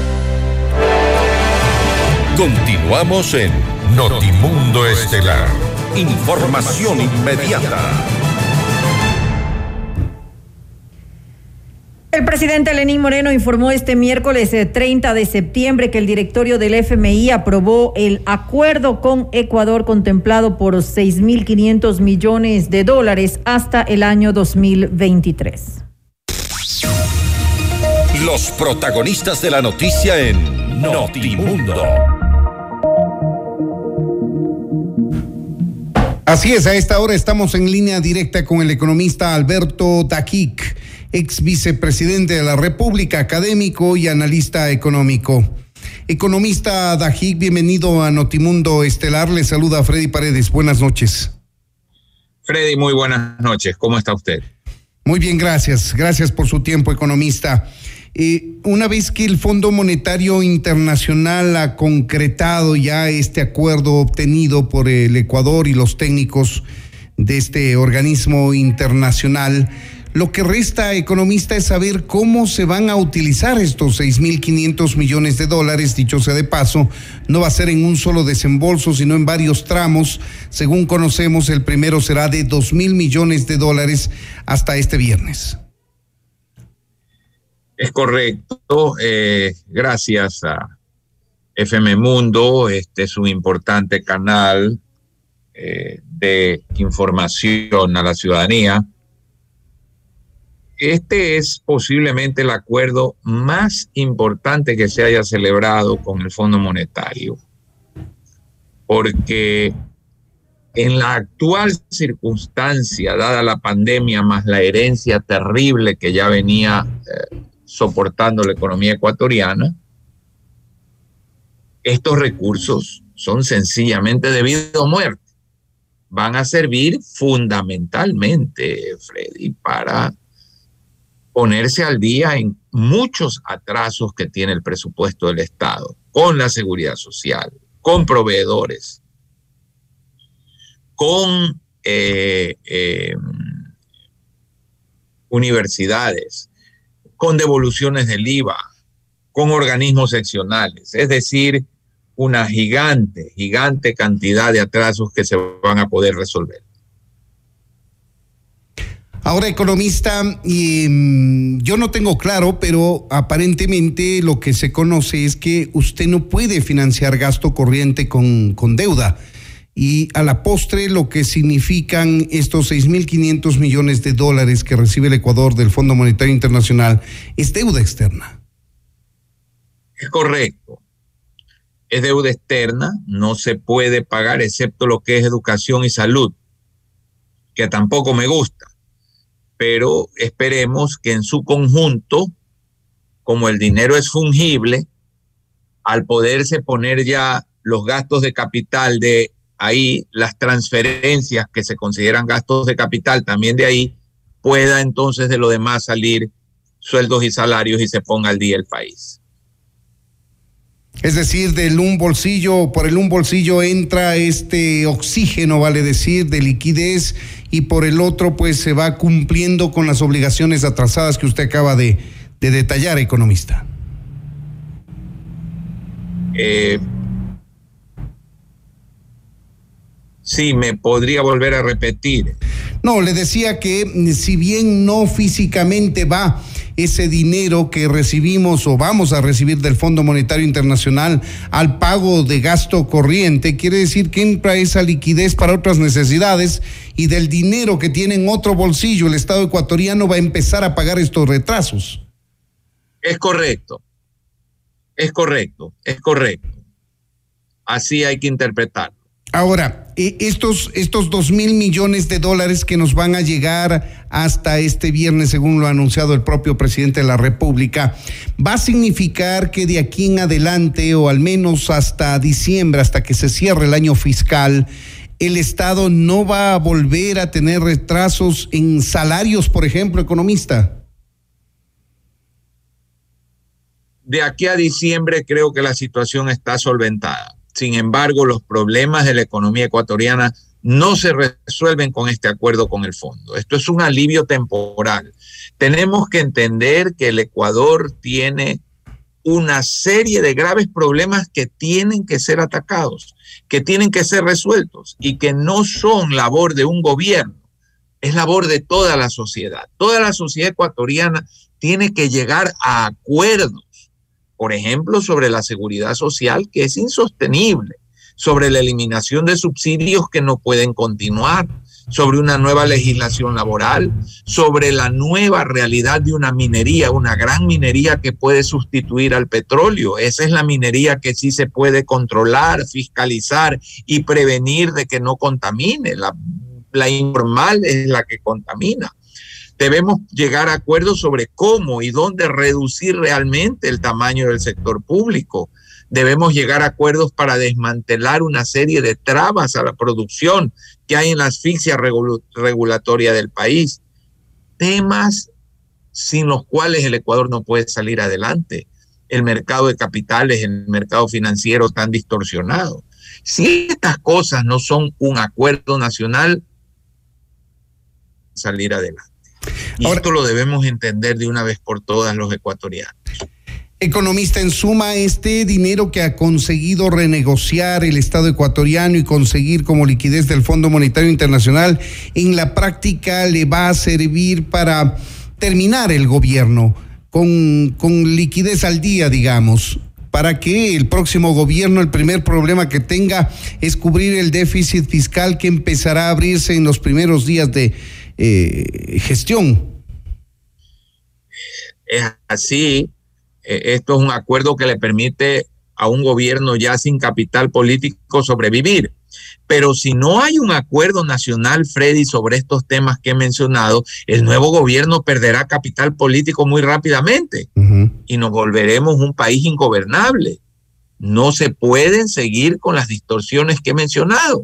Continuamos en Notimundo Estelar. Información inmediata. El presidente Lenín Moreno informó este miércoles treinta de septiembre que el directorio del F M I aprobó el acuerdo con Ecuador contemplado por seis mil quinientos millones de dólares hasta el año dos mil veintitrés. Los protagonistas de la noticia en Notimundo. Así es, a esta hora estamos en línea directa con el economista Alberto Dajic, ex vicepresidente de la República, académico y analista económico. Economista Dajic, bienvenido a Notimundo Estelar. Le saluda Freddy Paredes. Buenas noches. Freddy, muy buenas noches. ¿Cómo está usted? Muy bien, gracias. Gracias por su tiempo, economista. Eh, una vez que el Fondo Monetario Internacional ha concretado ya este acuerdo obtenido por el Ecuador y los técnicos de este organismo internacional, lo que resta, economista, es saber cómo se van a utilizar estos seis mil quinientos millones de dólares. Dicho sea de paso, no va a ser en un solo desembolso, sino en varios tramos. Según conocemos, el primero será de dos mil millones de dólares hasta este viernes. Es correcto. Eh, gracias a F M Mundo. Este es un importante canal eh, de información a la ciudadanía. Este es posiblemente el acuerdo más importante que se haya celebrado con el Fondo Monetario, porque en la actual circunstancia, dada la pandemia más la herencia terrible que ya venía eh, soportando la economía ecuatoriana, estos recursos son sencillamente de vida o muerte. Van a servir fundamentalmente, Freddy, para ponerse al día en muchos atrasos que tiene el presupuesto del Estado, con la seguridad social, con proveedores, con eh, eh, universidades, con devoluciones del I V A, con organismos seccionales, es decir, una gigante, gigante cantidad de atrasos que se van a poder resolver. Ahora, economista, y, um, yo no tengo claro, pero aparentemente lo que se conoce es que usted no puede financiar gasto corriente con, con deuda. Y a la postre, lo que significan estos seis mil quinientos millones de dólares que recibe el Ecuador del Fondo Monetario Internacional es deuda externa. Es correcto. Es deuda externa, no se puede pagar excepto lo que es educación y salud, que tampoco me gusta. Pero esperemos que en su conjunto, como el dinero es fungible, al poderse poner ya los gastos de capital de ahí, las transferencias que se consideran gastos de capital también de ahí, pueda entonces de lo demás salir sueldos y salarios y se ponga al día el país. Es decir, del un bolsillo, por el un bolsillo entra este oxígeno, vale decir, de liquidez, y por el otro pues se va cumpliendo con las obligaciones atrasadas que usted acaba de, de detallar, economista. Eh, sí, me podría volver a repetir. No, le decía que si bien no físicamente va ese dinero que recibimos o vamos a recibir del Fondo Monetario Internacional al pago de gasto corriente, quiere decir que entra esa liquidez para otras necesidades, y del dinero que tiene en otro bolsillo el Estado ecuatoriano va a empezar a pagar estos retrasos. Es correcto, es correcto, es correcto. Así hay que interpretarlo. Ahora, estos, estos dos mil millones de dólares que nos van a llegar hasta este viernes, según lo ha anunciado el propio presidente de la República, ¿va a significar que de aquí en adelante, o al menos hasta diciembre, hasta que se cierre el año fiscal, el Estado no va a volver a tener retrasos en salarios, por ejemplo, economista? De aquí a diciembre creo que la situación está solventada. Sin embargo, los problemas de la economía ecuatoriana no se resuelven con este acuerdo con el fondo. Esto es un alivio temporal. Tenemos que entender que el Ecuador tiene una serie de graves problemas que tienen que ser atacados, que tienen que ser resueltos, y que no son labor de un gobierno, es labor de toda la sociedad. Toda la sociedad ecuatoriana tiene que llegar a acuerdos. Por ejemplo, sobre la seguridad social, que es insostenible, sobre la eliminación de subsidios que no pueden continuar, sobre una nueva legislación laboral, sobre la nueva realidad de una minería, una gran minería que puede sustituir al petróleo. Esa es la minería que sí se puede controlar, fiscalizar y prevenir de que no contamine. La, la informal es la que contamina. Debemos llegar a acuerdos sobre cómo y dónde reducir realmente el tamaño del sector público. Debemos llegar a acuerdos para desmantelar una serie de trabas a la producción que hay en la asfixia regul- regulatoria del país. Temas sin los cuales el Ecuador no puede salir adelante. El mercado de capitales, el mercado financiero tan distorsionado. Si estas cosas no son un acuerdo nacional, salir adelante. Y Ahora, esto lo debemos entender de una vez por todas los ecuatorianos. Economista, en suma, este dinero que ha conseguido renegociar el Estado ecuatoriano y conseguir como liquidez del Fondo Monetario Internacional, en la práctica le va a servir para terminar el gobierno con, con liquidez al día, digamos, para que el próximo gobierno, el primer problema que tenga es cubrir el déficit fiscal que empezará a abrirse en los primeros días de eh, gestión. Es así. Esto es un acuerdo que le permite a un gobierno ya sin capital político sobrevivir. Pero si no hay un acuerdo nacional, Freddy, sobre estos temas que he mencionado, el nuevo gobierno perderá capital político muy rápidamente uh-huh. y nos volveremos un país ingobernable. No se pueden seguir con las distorsiones que he mencionado.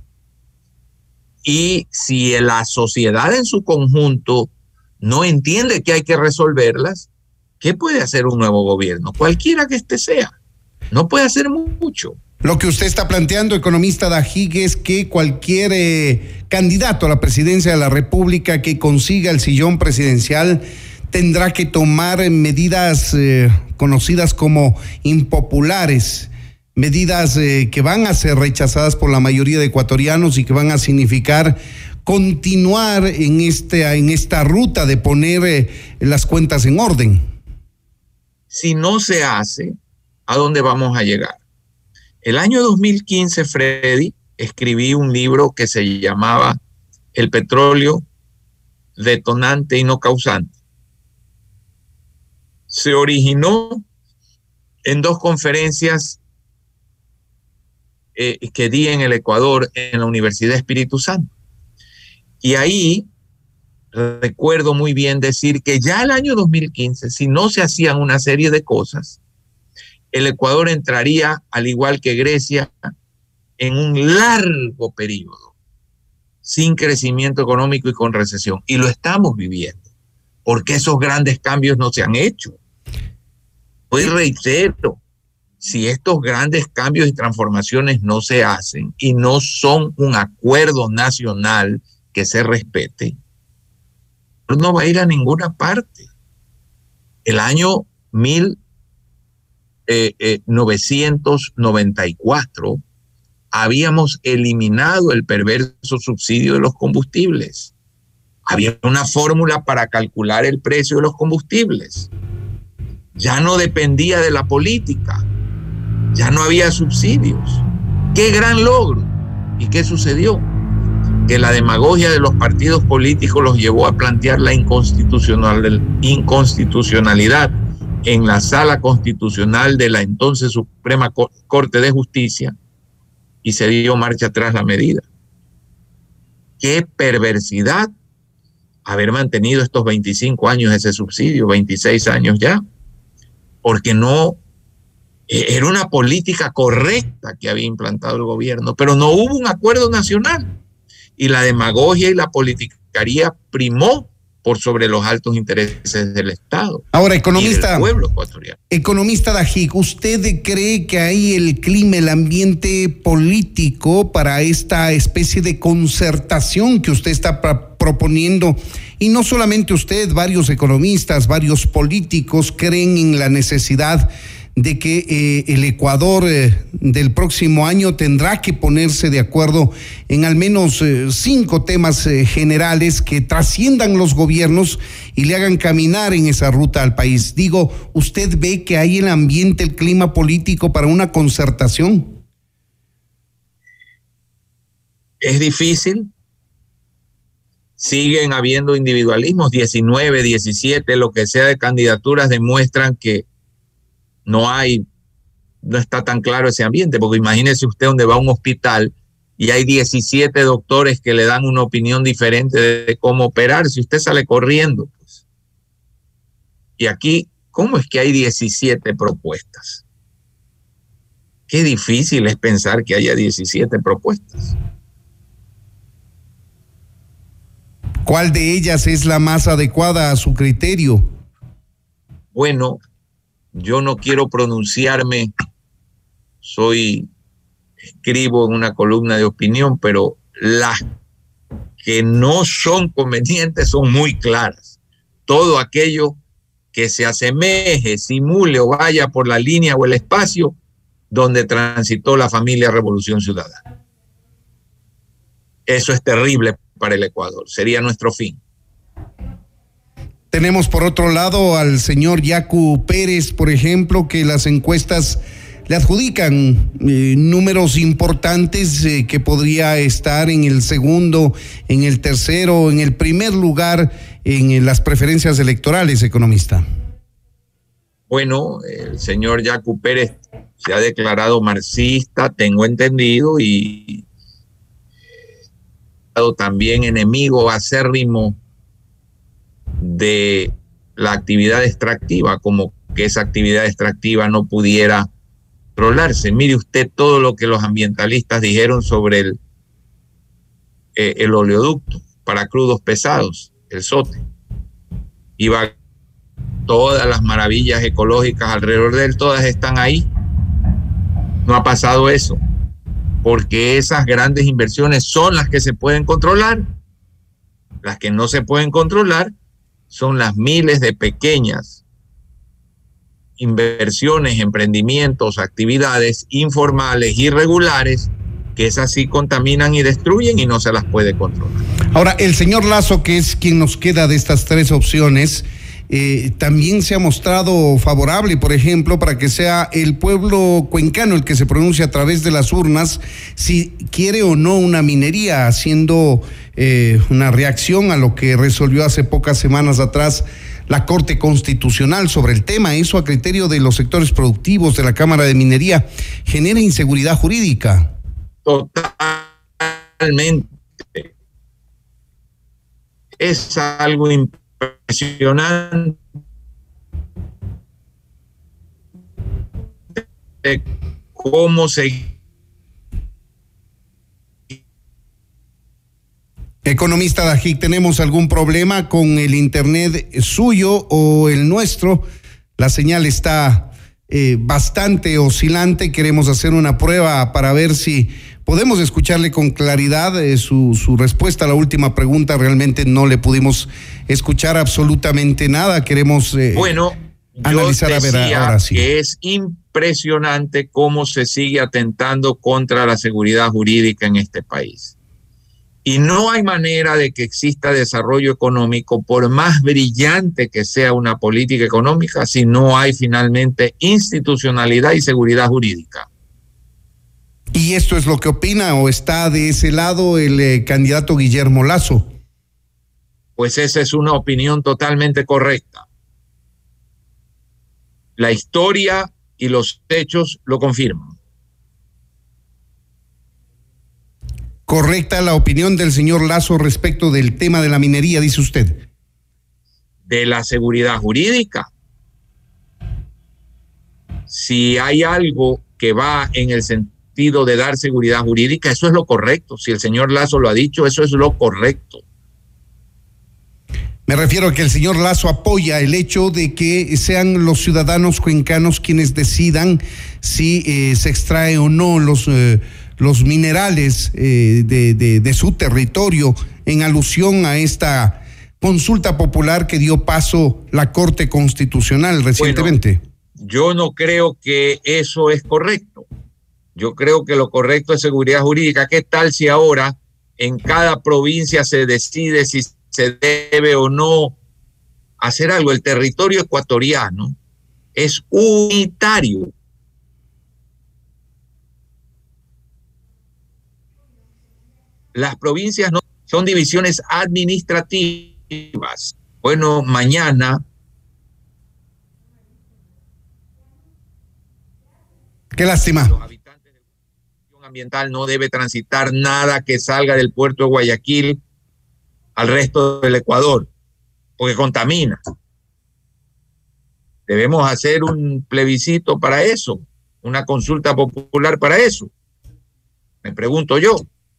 Y si la sociedad en su conjunto no entiende que hay que resolverlas, ¿qué puede hacer un nuevo gobierno? Cualquiera que este sea. No puede hacer mucho. Lo que usted está planteando, economista Dajig, es que cualquier eh, candidato a la presidencia de la República que consiga el sillón presidencial tendrá que tomar medidas eh, conocidas como impopulares, medidas eh, que van a ser rechazadas por la mayoría de ecuatorianos y que van a significar continuar en, este, en esta ruta de poner eh, las cuentas en orden. Si no se hace, ¿a dónde vamos a llegar? El año dos mil quince, Freddy, escribí un libro que se llamaba El petróleo, detonante y no causante. Se originó en dos conferencias eh, que di en el Ecuador, en la Universidad Espíritu Santo. Y ahí recuerdo muy bien decir que ya el año dos mil quince, si no se hacían una serie de cosas, el Ecuador entraría, al igual que Grecia, en un largo periodo sin crecimiento económico y con recesión. Y lo estamos viviendo, porque esos grandes cambios no se han hecho. Hoy reitero, si estos grandes cambios y transformaciones no se hacen y no son un acuerdo nacional que se respete, no va a ir a ninguna parte. El año mil novecientos noventa y cuatro habíamos eliminado el perverso subsidio de los combustibles. Había una fórmula para calcular el precio de los combustibles. Ya no dependía de la política. Ya no había subsidios. ¡Qué gran logro! ¿Y qué sucedió? Que la demagogia de los partidos políticos los llevó a plantear la inconstitucional, inconstitucionalidad en la sala constitucional de la entonces Suprema Corte de Justicia y se dio marcha atrás la medida. ¡Qué perversidad haber mantenido estos veinticinco años ese subsidio, veintiséis años ya! Porque no, era una política correcta que había implantado el gobierno, pero no hubo un acuerdo nacional. Y la demagogia y la politicaría primó por sobre los altos intereses del Estado. Ahora, economista, y del pueblo ecuatoriano. Economista Dajik, ¿usted cree que hay el clima, el ambiente político para esta especie de concertación que usted está proponiendo? Y no solamente usted, varios economistas, varios políticos creen en la necesidad de que eh, el Ecuador eh, del próximo año tendrá que ponerse de acuerdo en al menos eh, cinco temas eh, generales que trasciendan los gobiernos y le hagan caminar en esa ruta al país. Digo, ¿usted ve que hay el ambiente, el clima político para una concertación? Es difícil. Siguen habiendo individualismos, diecinueve, diecisiete, lo que sea de candidaturas demuestran que no hay, no está tan claro ese ambiente, porque imagínese usted donde va a un hospital y hay diecisiete doctores que le dan una opinión diferente de cómo operar, si usted sale corriendo, pues. Y aquí, ¿cómo es que hay diecisiete propuestas? Qué difícil es pensar que haya diecisiete propuestas. ¿Cuál de ellas es la más adecuada a su criterio? Bueno, yo no quiero pronunciarme, soy, escribo en una columna de opinión, pero las que no son convenientes son muy claras. Todo aquello que se asemeje, simule o vaya por la línea o el espacio donde transitó la familia Revolución Ciudadana. Eso es terrible para el Ecuador, sería nuestro fin. Tenemos por otro lado al señor Yacu Pérez, por ejemplo, que las encuestas le adjudican eh, números importantes eh, que podría estar en el segundo, en el tercero, en el primer lugar en, en las preferencias electorales, economista. Bueno, el señor Yacu Pérez se ha declarado marxista, tengo entendido, y también enemigo acérrimo de la actividad extractiva, como que esa actividad extractiva no pudiera controlarse. Mire usted todo lo que los ambientalistas dijeron sobre el, eh, el oleoducto para crudos pesados, el SOTE. Iba todas las maravillas ecológicas alrededor de él, todas están ahí. No ha pasado eso, porque esas grandes inversiones son las que se pueden controlar. Las que no se pueden controlar son las miles de pequeñas inversiones, emprendimientos, actividades informales, irregulares, que esas sí contaminan y destruyen y no se las puede controlar. Ahora, el señor Lasso, que es quien nos queda de estas tres opciones, eh, también se ha mostrado favorable, por ejemplo, para que sea el pueblo cuencano el que se pronuncie a través de las urnas si quiere o no una minería, haciendo eh, una reacción a lo que resolvió hace pocas semanas atrás la Corte Constitucional sobre el tema. Eso, a criterio de los sectores productivos de la Cámara de Minería, genera inseguridad jurídica. Totalmente. Es algo impresionante cómo se Economista Dajic, ¿tenemos algún problema con el internet suyo o el nuestro? La señal está eh, bastante oscilante. Queremos hacer una prueba para ver si podemos escucharle con claridad eh, su, su respuesta a la última pregunta. Realmente no le pudimos escuchar absolutamente nada. Queremos eh, bueno, analizar yo decía a ver ahora sí. Que es impresionante cómo se sigue atentando contra la seguridad jurídica en este país. Y no hay manera de que exista desarrollo económico, por más brillante que sea una política económica, si no hay finalmente institucionalidad y seguridad jurídica. ¿Y esto es lo que opina o está de ese lado el eh, candidato Guillermo Lasso? Pues esa es una opinión totalmente correcta. La historia y los hechos lo confirman. Correcta la opinión del señor Lasso respecto del tema de la minería, dice usted. De la seguridad jurídica. Si hay algo que va en el sentido de dar seguridad jurídica, eso es lo correcto. Si el señor Lasso lo ha dicho, eso es lo correcto. Me refiero a que el señor Lasso apoya el hecho de que sean los ciudadanos cuencanos quienes decidan si eh, se extrae o no los... Eh, los minerales eh, de, de, de su territorio, en alusión a esta consulta popular que dio paso la Corte Constitucional recientemente. Bueno, yo no creo que eso es correcto. Yo creo que lo correcto es seguridad jurídica. ¿Qué tal si ahora en cada provincia se decide si se debe o no hacer algo? El territorio ecuatoriano es unitario. Las provincias no son divisiones administrativas. Bueno, mañana. Qué lástima. Los habitantes de la Comisión Ambiental no debe transitar nada que salga del puerto de Guayaquil al resto del Ecuador, porque contamina. Debemos hacer un plebiscito para eso, una consulta popular para eso. Me pregunto yo.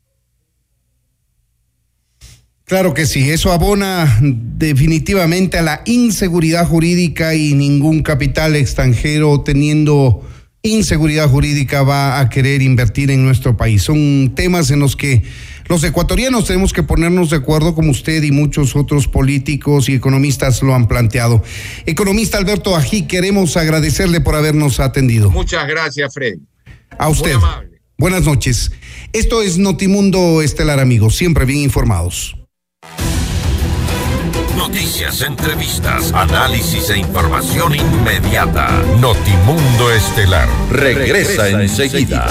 Claro que sí, eso abona definitivamente a la inseguridad jurídica y ningún capital extranjero teniendo inseguridad jurídica va a querer invertir en nuestro país. Son temas en los que los ecuatorianos tenemos que ponernos de acuerdo, como usted y muchos otros políticos y economistas lo han planteado. Economista Alberto Dajic, queremos agradecerle por habernos atendido. Muchas gracias, Freddy. A usted. Muy amable. Buenas noches. Esto es Notimundo Estelar, amigos, siempre bien informados. Noticias, entrevistas, análisis e información inmediata. Notimundo Estelar regresa, regresa enseguida.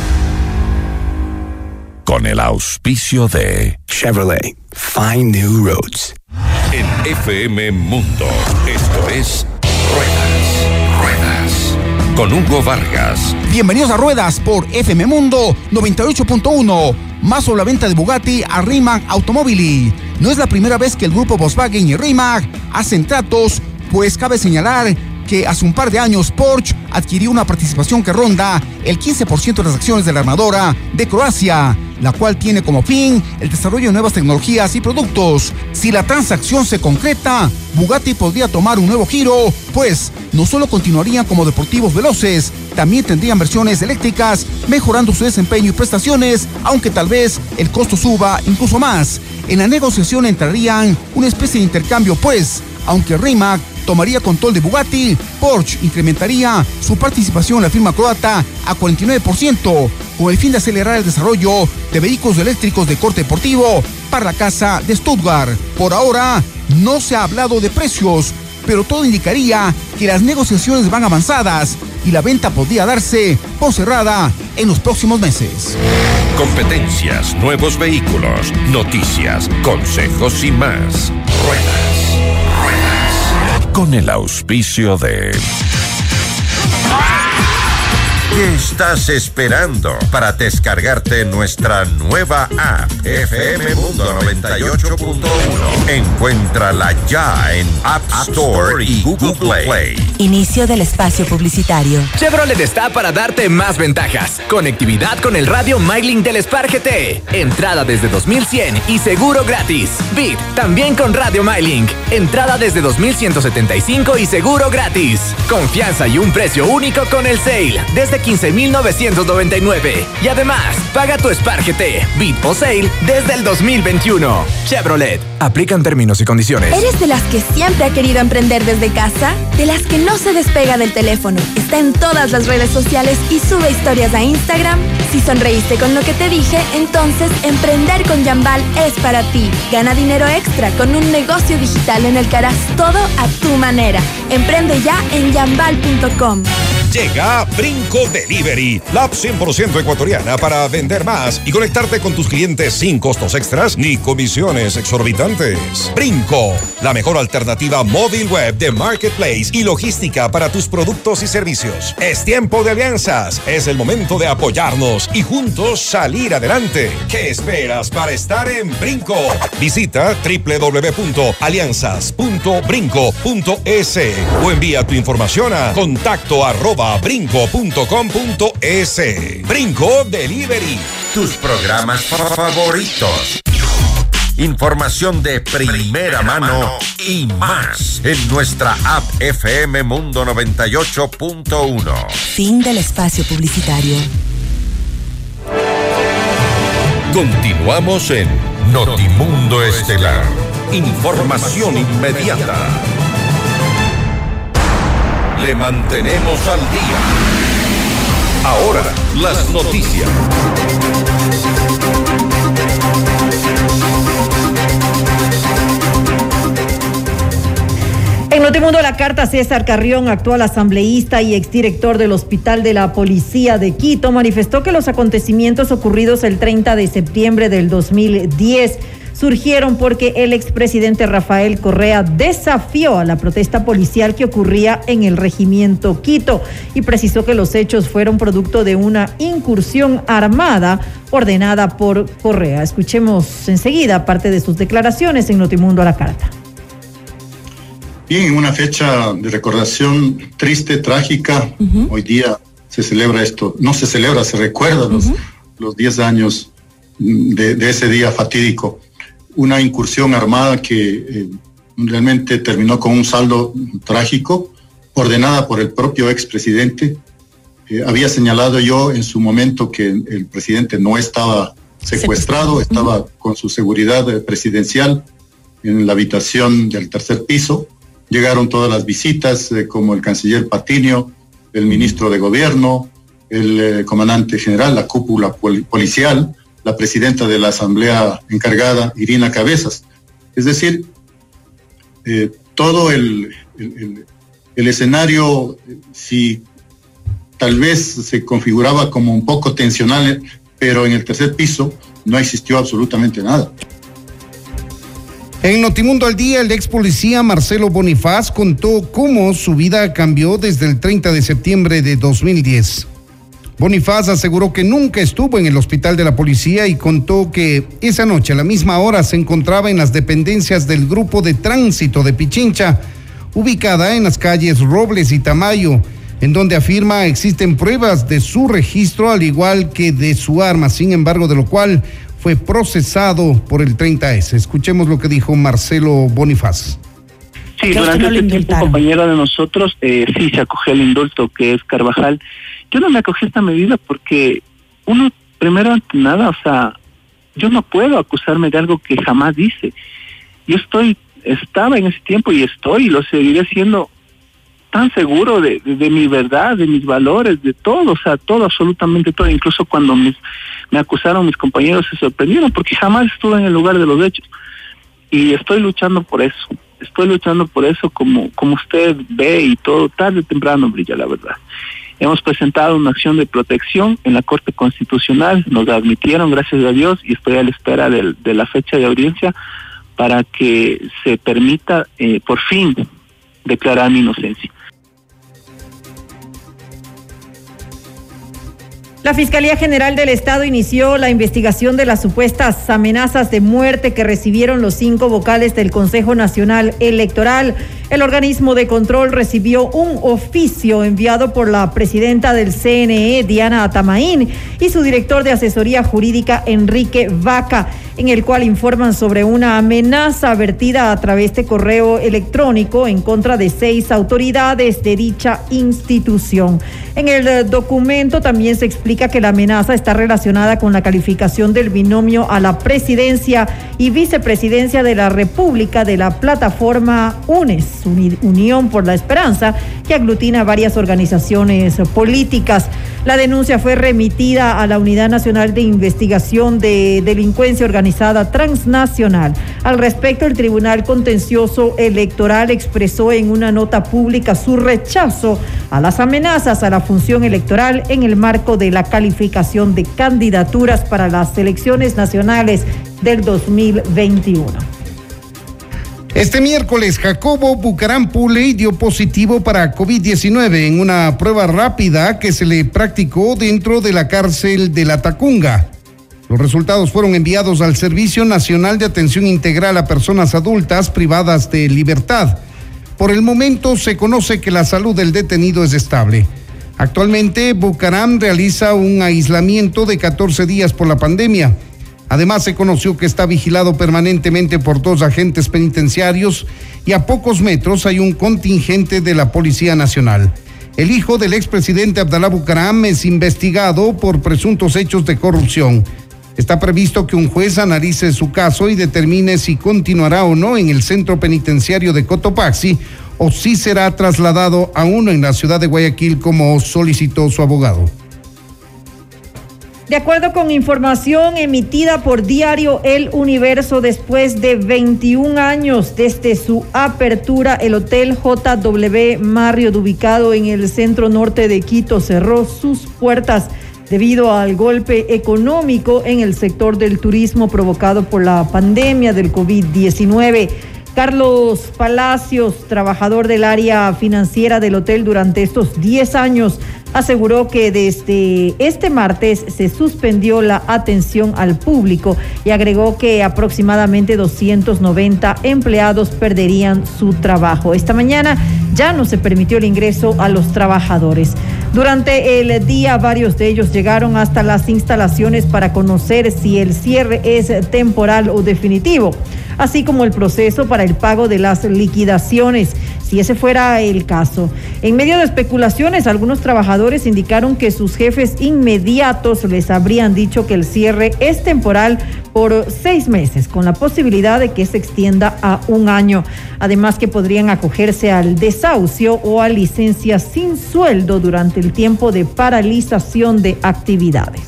Con el auspicio de Chevrolet, Find New Roads. En F M Mundo, esto es Ruedas, Ruedas. Con Hugo Vargas. Bienvenidos a Ruedas por F M Mundo noventa y ocho punto uno. Más sobre la venta de Bugatti a Rimac Automobili. No es la primera vez que el grupo Volkswagen y Rimac hacen tratos, pues cabe señalar que hace un par de años Porsche adquirió una participación que ronda el quince por ciento de las acciones de la armadora de Croacia, la cual tiene como fin el desarrollo de nuevas tecnologías y productos. Si la transacción se concreta, Bugatti podría tomar un nuevo giro, pues no solo continuarían como deportivos veloces, también tendrían versiones eléctricas, mejorando su desempeño y prestaciones, aunque tal vez el costo suba incluso más. En la negociación entrarían una especie de intercambio, pues, aunque Rimac tomaría control de Bugatti, Porsche incrementaría su participación en la firma croata a cuarenta y nueve por ciento, con el fin de acelerar el desarrollo de vehículos eléctricos de corte deportivo para la casa de Stuttgart. Por ahora, no se ha hablado de precios, pero todo indicaría que las negociaciones van avanzadas y la venta podría darse por cerrada en los próximos meses. Competencias, nuevos vehículos, noticias, consejos y más. Ruedas, Ruedas. Con el auspicio de ¿Qué estás esperando para descargarte nuestra nueva app F M Mundo noventa y ocho punto uno? Encuéntrala ya en App Store y Google Play. Inicio del espacio publicitario. Chevrolet está para darte más ventajas. Conectividad con el radio MyLink del Spark G T. Entrada desde dos mil cien y seguro gratis. Bit, también con radio MyLink. Entrada desde dos mil ciento setenta y cinco y seguro gratis. Confianza y un precio único con el Sail desde quince mil novecientos noventa y nueve. Y además, paga tu Spark G T, Bit o Sail desde el dos mil veintiuno. Chevrolet. Aplican términos y condiciones. ¿Eres de las que siempre ha querido emprender desde casa? ¿De las que no se despega del teléfono? Está en todas las redes sociales y sube historias a Instagram. Si sonreíste con lo que te dije, entonces emprender con Yambal es para ti. Gana dinero extra con un negocio digital en el que harás todo a tu manera. Emprende ya en yambal punto com. Llega Brinco Delivery, la app cien por ciento ecuatoriana para vender más y conectarte con tus clientes sin costos extras ni comisiones exorbitantes. Brinco, la mejor alternativa móvil web de marketplace y logística para tus productos y servicios. Es tiempo de alianzas, es el momento de apoyarnos y juntos salir adelante. ¿Qué esperas para estar en Brinco? Visita doble u doble u doble u punto alianzas punto brinco punto es o envía tu información a contacto arroba brinco punto com punto es. Brinco Delivery. Tus programas favoritos. Información de primera mano y más en nuestra app F M Mundo noventa y ocho punto uno. Fin del espacio publicitario. Continuamos en Notimundo Estelar. Información inmediata. Le mantenemos al día. Ahora, las noticias. En Notimundo a la carta, César Carrión, actual asambleísta y exdirector del Hospital de la Policía de Quito, manifestó que los acontecimientos ocurridos el treinta de septiembre del dos mil diez surgieron porque el expresidente Rafael Correa desafió a la protesta policial que ocurría en el regimiento Quito y precisó que los hechos fueron producto de una incursión armada ordenada por Correa. Escuchemos enseguida parte de sus declaraciones en Notimundo a la carta. Bien, en una fecha de recordación triste, trágica, uh-huh. Hoy día se celebra esto, no se celebra, se recuerda uh-huh. los, los diez años de, de ese día fatídico. Una incursión armada que eh, realmente terminó con un saldo trágico, ordenada por el propio expresidente. Eh, había señalado yo en su momento que el presidente no estaba secuestrado, estaba uh-huh. con su seguridad presidencial en la habitación del tercer piso. Llegaron todas las visitas, eh, como el canciller Patiño, el ministro de Gobierno, el eh, comandante general, la cúpula pol- policial, la presidenta de la asamblea encargada, Irina Cabezas. Es decir, eh, todo el, el, el, el escenario, si tal vez se configuraba como un poco tensional, pero en el tercer piso no existió absolutamente nada. En Notimundo al Día, el ex policía Marcelo Bonifaz contó cómo su vida cambió desde el treinta de septiembre de dos mil diez. Bonifaz aseguró que nunca estuvo en el hospital de la policía y contó que esa noche a la misma hora se encontraba en las dependencias del grupo de tránsito de Pichincha, ubicada en las calles Robles y Tamayo, en donde afirma existen pruebas de su registro al igual que de su arma, sin embargo de lo cual fue procesado por el treinta ese. Escuchemos lo que dijo Marcelo Bonifaz. Sí, durante este tiempo, compañero de nosotros, eh, sí se acogió el indulto que es Carvajal. Yo no me acogí a esta medida porque uno, primero ante nada, o sea, yo no puedo acusarme de algo que jamás hice. Yo estoy, estaba en ese tiempo y estoy, y lo seguiré siendo tan seguro de, de, de mi verdad, de mis valores, de todo, o sea, todo, absolutamente todo. Incluso cuando mis, me acusaron mis compañeros se sorprendieron porque jamás estuve en el lugar de los hechos. Y estoy luchando por eso, estoy luchando por eso como, como usted ve y todo, tarde o temprano brilla la verdad. Hemos presentado una acción de protección en la Corte Constitucional, nos la admitieron, gracias a Dios, y estoy a la espera de, de la fecha de audiencia para que se permita eh, por fin declarar mi inocencia. La Fiscalía General del Estado inició la investigación de las supuestas amenazas de muerte que recibieron los cinco vocales del Consejo Nacional Electoral. El organismo de control recibió un oficio enviado por la presidenta del C N E, Diana Atamaín, y su director de asesoría jurídica, Enrique Vaca, en el cual informan sobre una amenaza vertida a través de correo electrónico en contra de seis autoridades de dicha institución. En el documento también se explica que la amenaza está relacionada con la calificación del binomio a la presidencia y vicepresidencia de la República de la plataforma UNES, Unión por la Esperanza, que aglutina varias organizaciones políticas. La denuncia fue remitida a la Unidad Nacional de Investigación de Delincuencia Organizada Transnacional. Al respecto, el Tribunal Contencioso Electoral expresó en una nota pública su rechazo a las amenazas a la función electoral en el marco de la calificación de candidaturas para las elecciones nacionales del dos mil veintiuno. Este miércoles, Jacobo Bucaram Puley dio positivo para COVID diecinueve en una prueba rápida que se le practicó dentro de la cárcel de La Tacunga. Los resultados fueron enviados al Servicio Nacional de Atención Integral a Personas Adultas Privadas de Libertad. Por el momento se conoce que la salud del detenido es estable. Actualmente, Bucaram realiza un aislamiento de catorce días por la pandemia. Además, se conoció que está vigilado permanentemente por dos agentes penitenciarios y a pocos metros hay un contingente de la Policía Nacional. El hijo del expresidente Abdalá Bucaram es investigado por presuntos hechos de corrupción. Está previsto que un juez analice su caso y determine si continuará o no en el centro penitenciario de Cotopaxi o si será trasladado a uno en la ciudad de Guayaquil, como solicitó su abogado. De acuerdo con información emitida por Diario El Universo, después de veintiún años desde su apertura, el Hotel J W Marriott, ubicado en el centro norte de Quito, cerró sus puertas debido al golpe económico en el sector del turismo provocado por la pandemia del COVID diecinueve. Carlos Palacios, trabajador del área financiera del hotel durante estos diez años, aseguró que desde este martes se suspendió la atención al público y agregó que aproximadamente doscientos noventa empleados perderían su trabajo. Esta mañana ya no se permitió el ingreso a los trabajadores. Durante el día, varios de ellos llegaron hasta las instalaciones para conocer si el cierre es temporal o definitivo, así como el proceso para el pago de las liquidaciones, si ese fuera el caso. En medio de especulaciones, algunos trabajadores indicaron que sus jefes inmediatos les habrían dicho que el cierre es temporal por seis meses, con la posibilidad de que se extienda a un año. Además, que podrían acogerse al desahucio o a licencias sin sueldo durante el tiempo de paralización de actividades.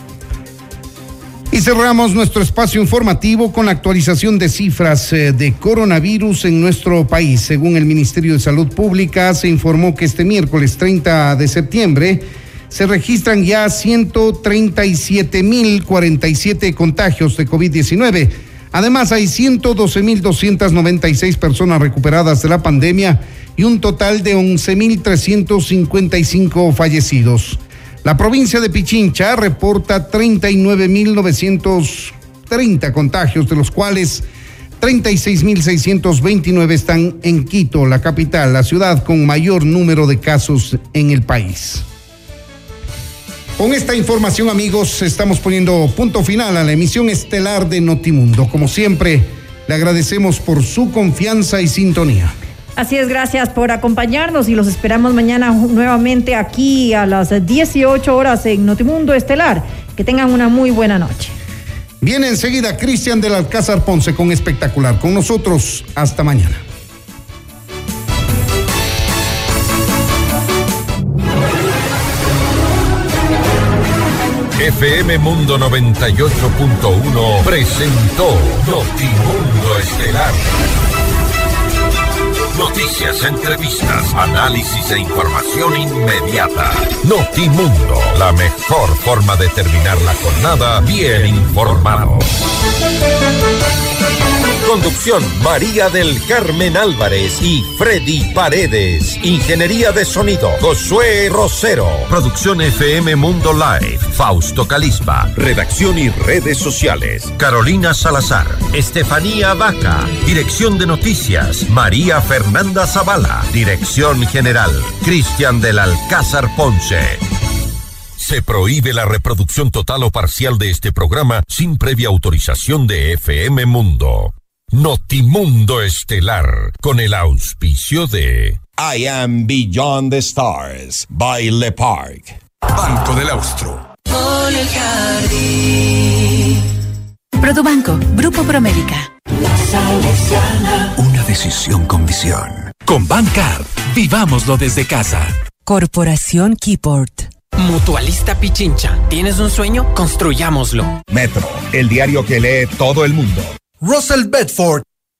Y cerramos nuestro espacio informativo con la actualización de cifras eh, de coronavirus en nuestro país. Según el Ministerio de Salud Pública, se informó que este miércoles treinta de septiembre se registran ya ciento treinta y siete mil cuarenta y siete contagios de COVID diecinueve. Además, hay ciento doce mil doscientas noventa y seis personas recuperadas de la pandemia y un total de once mil trescientos cincuenta y cinco fallecidos. La provincia de Pichincha reporta treinta y nueve mil novecientos treinta contagios, de los cuales treinta y seis mil seiscientos veintinueve están en Quito, la capital, la ciudad con mayor número de casos en el país. Con esta información, amigos, estamos poniendo punto final a la emisión estelar de Notimundo. Como siempre, le agradecemos por su confianza y sintonía. Así es, gracias por acompañarnos y los esperamos mañana nuevamente aquí a las dieciocho horas en Notimundo Estelar. Que tengan una muy buena noche. Viene enseguida Cristian del Alcázar Ponce con Espectacular. Con nosotros, hasta mañana. F M Mundo noventa y ocho punto uno presentó Notimundo Estelar. Noticias, entrevistas, análisis e información inmediata. Notimundo, la mejor forma de terminar la jornada bien informado. Conducción María del Carmen Álvarez y Freddy Paredes. Ingeniería de sonido Josué Rosero. Producción F M Mundo Live Fausto Calispa. Redacción y redes sociales Carolina Salazar, Estefanía Vaca. Dirección de noticias María Fernanda Zavala. Dirección general Cristian del Alcázar Ponce. Se prohíbe la reproducción total o parcial de este programa sin previa autorización de F M Mundo. Notimundo Estelar, con el auspicio de I Am Beyond the Stars, by Le Parc. Banco del Austro. Por el jardín. Produbanco, Grupo Promérica. Una decisión con visión. Con Bancard, vivámoslo desde casa. Corporación Keyport. Mutualista Pichincha. ¿Tienes un sueño? Construyámoslo. Metro, el diario que lee todo el mundo. Russell Bedford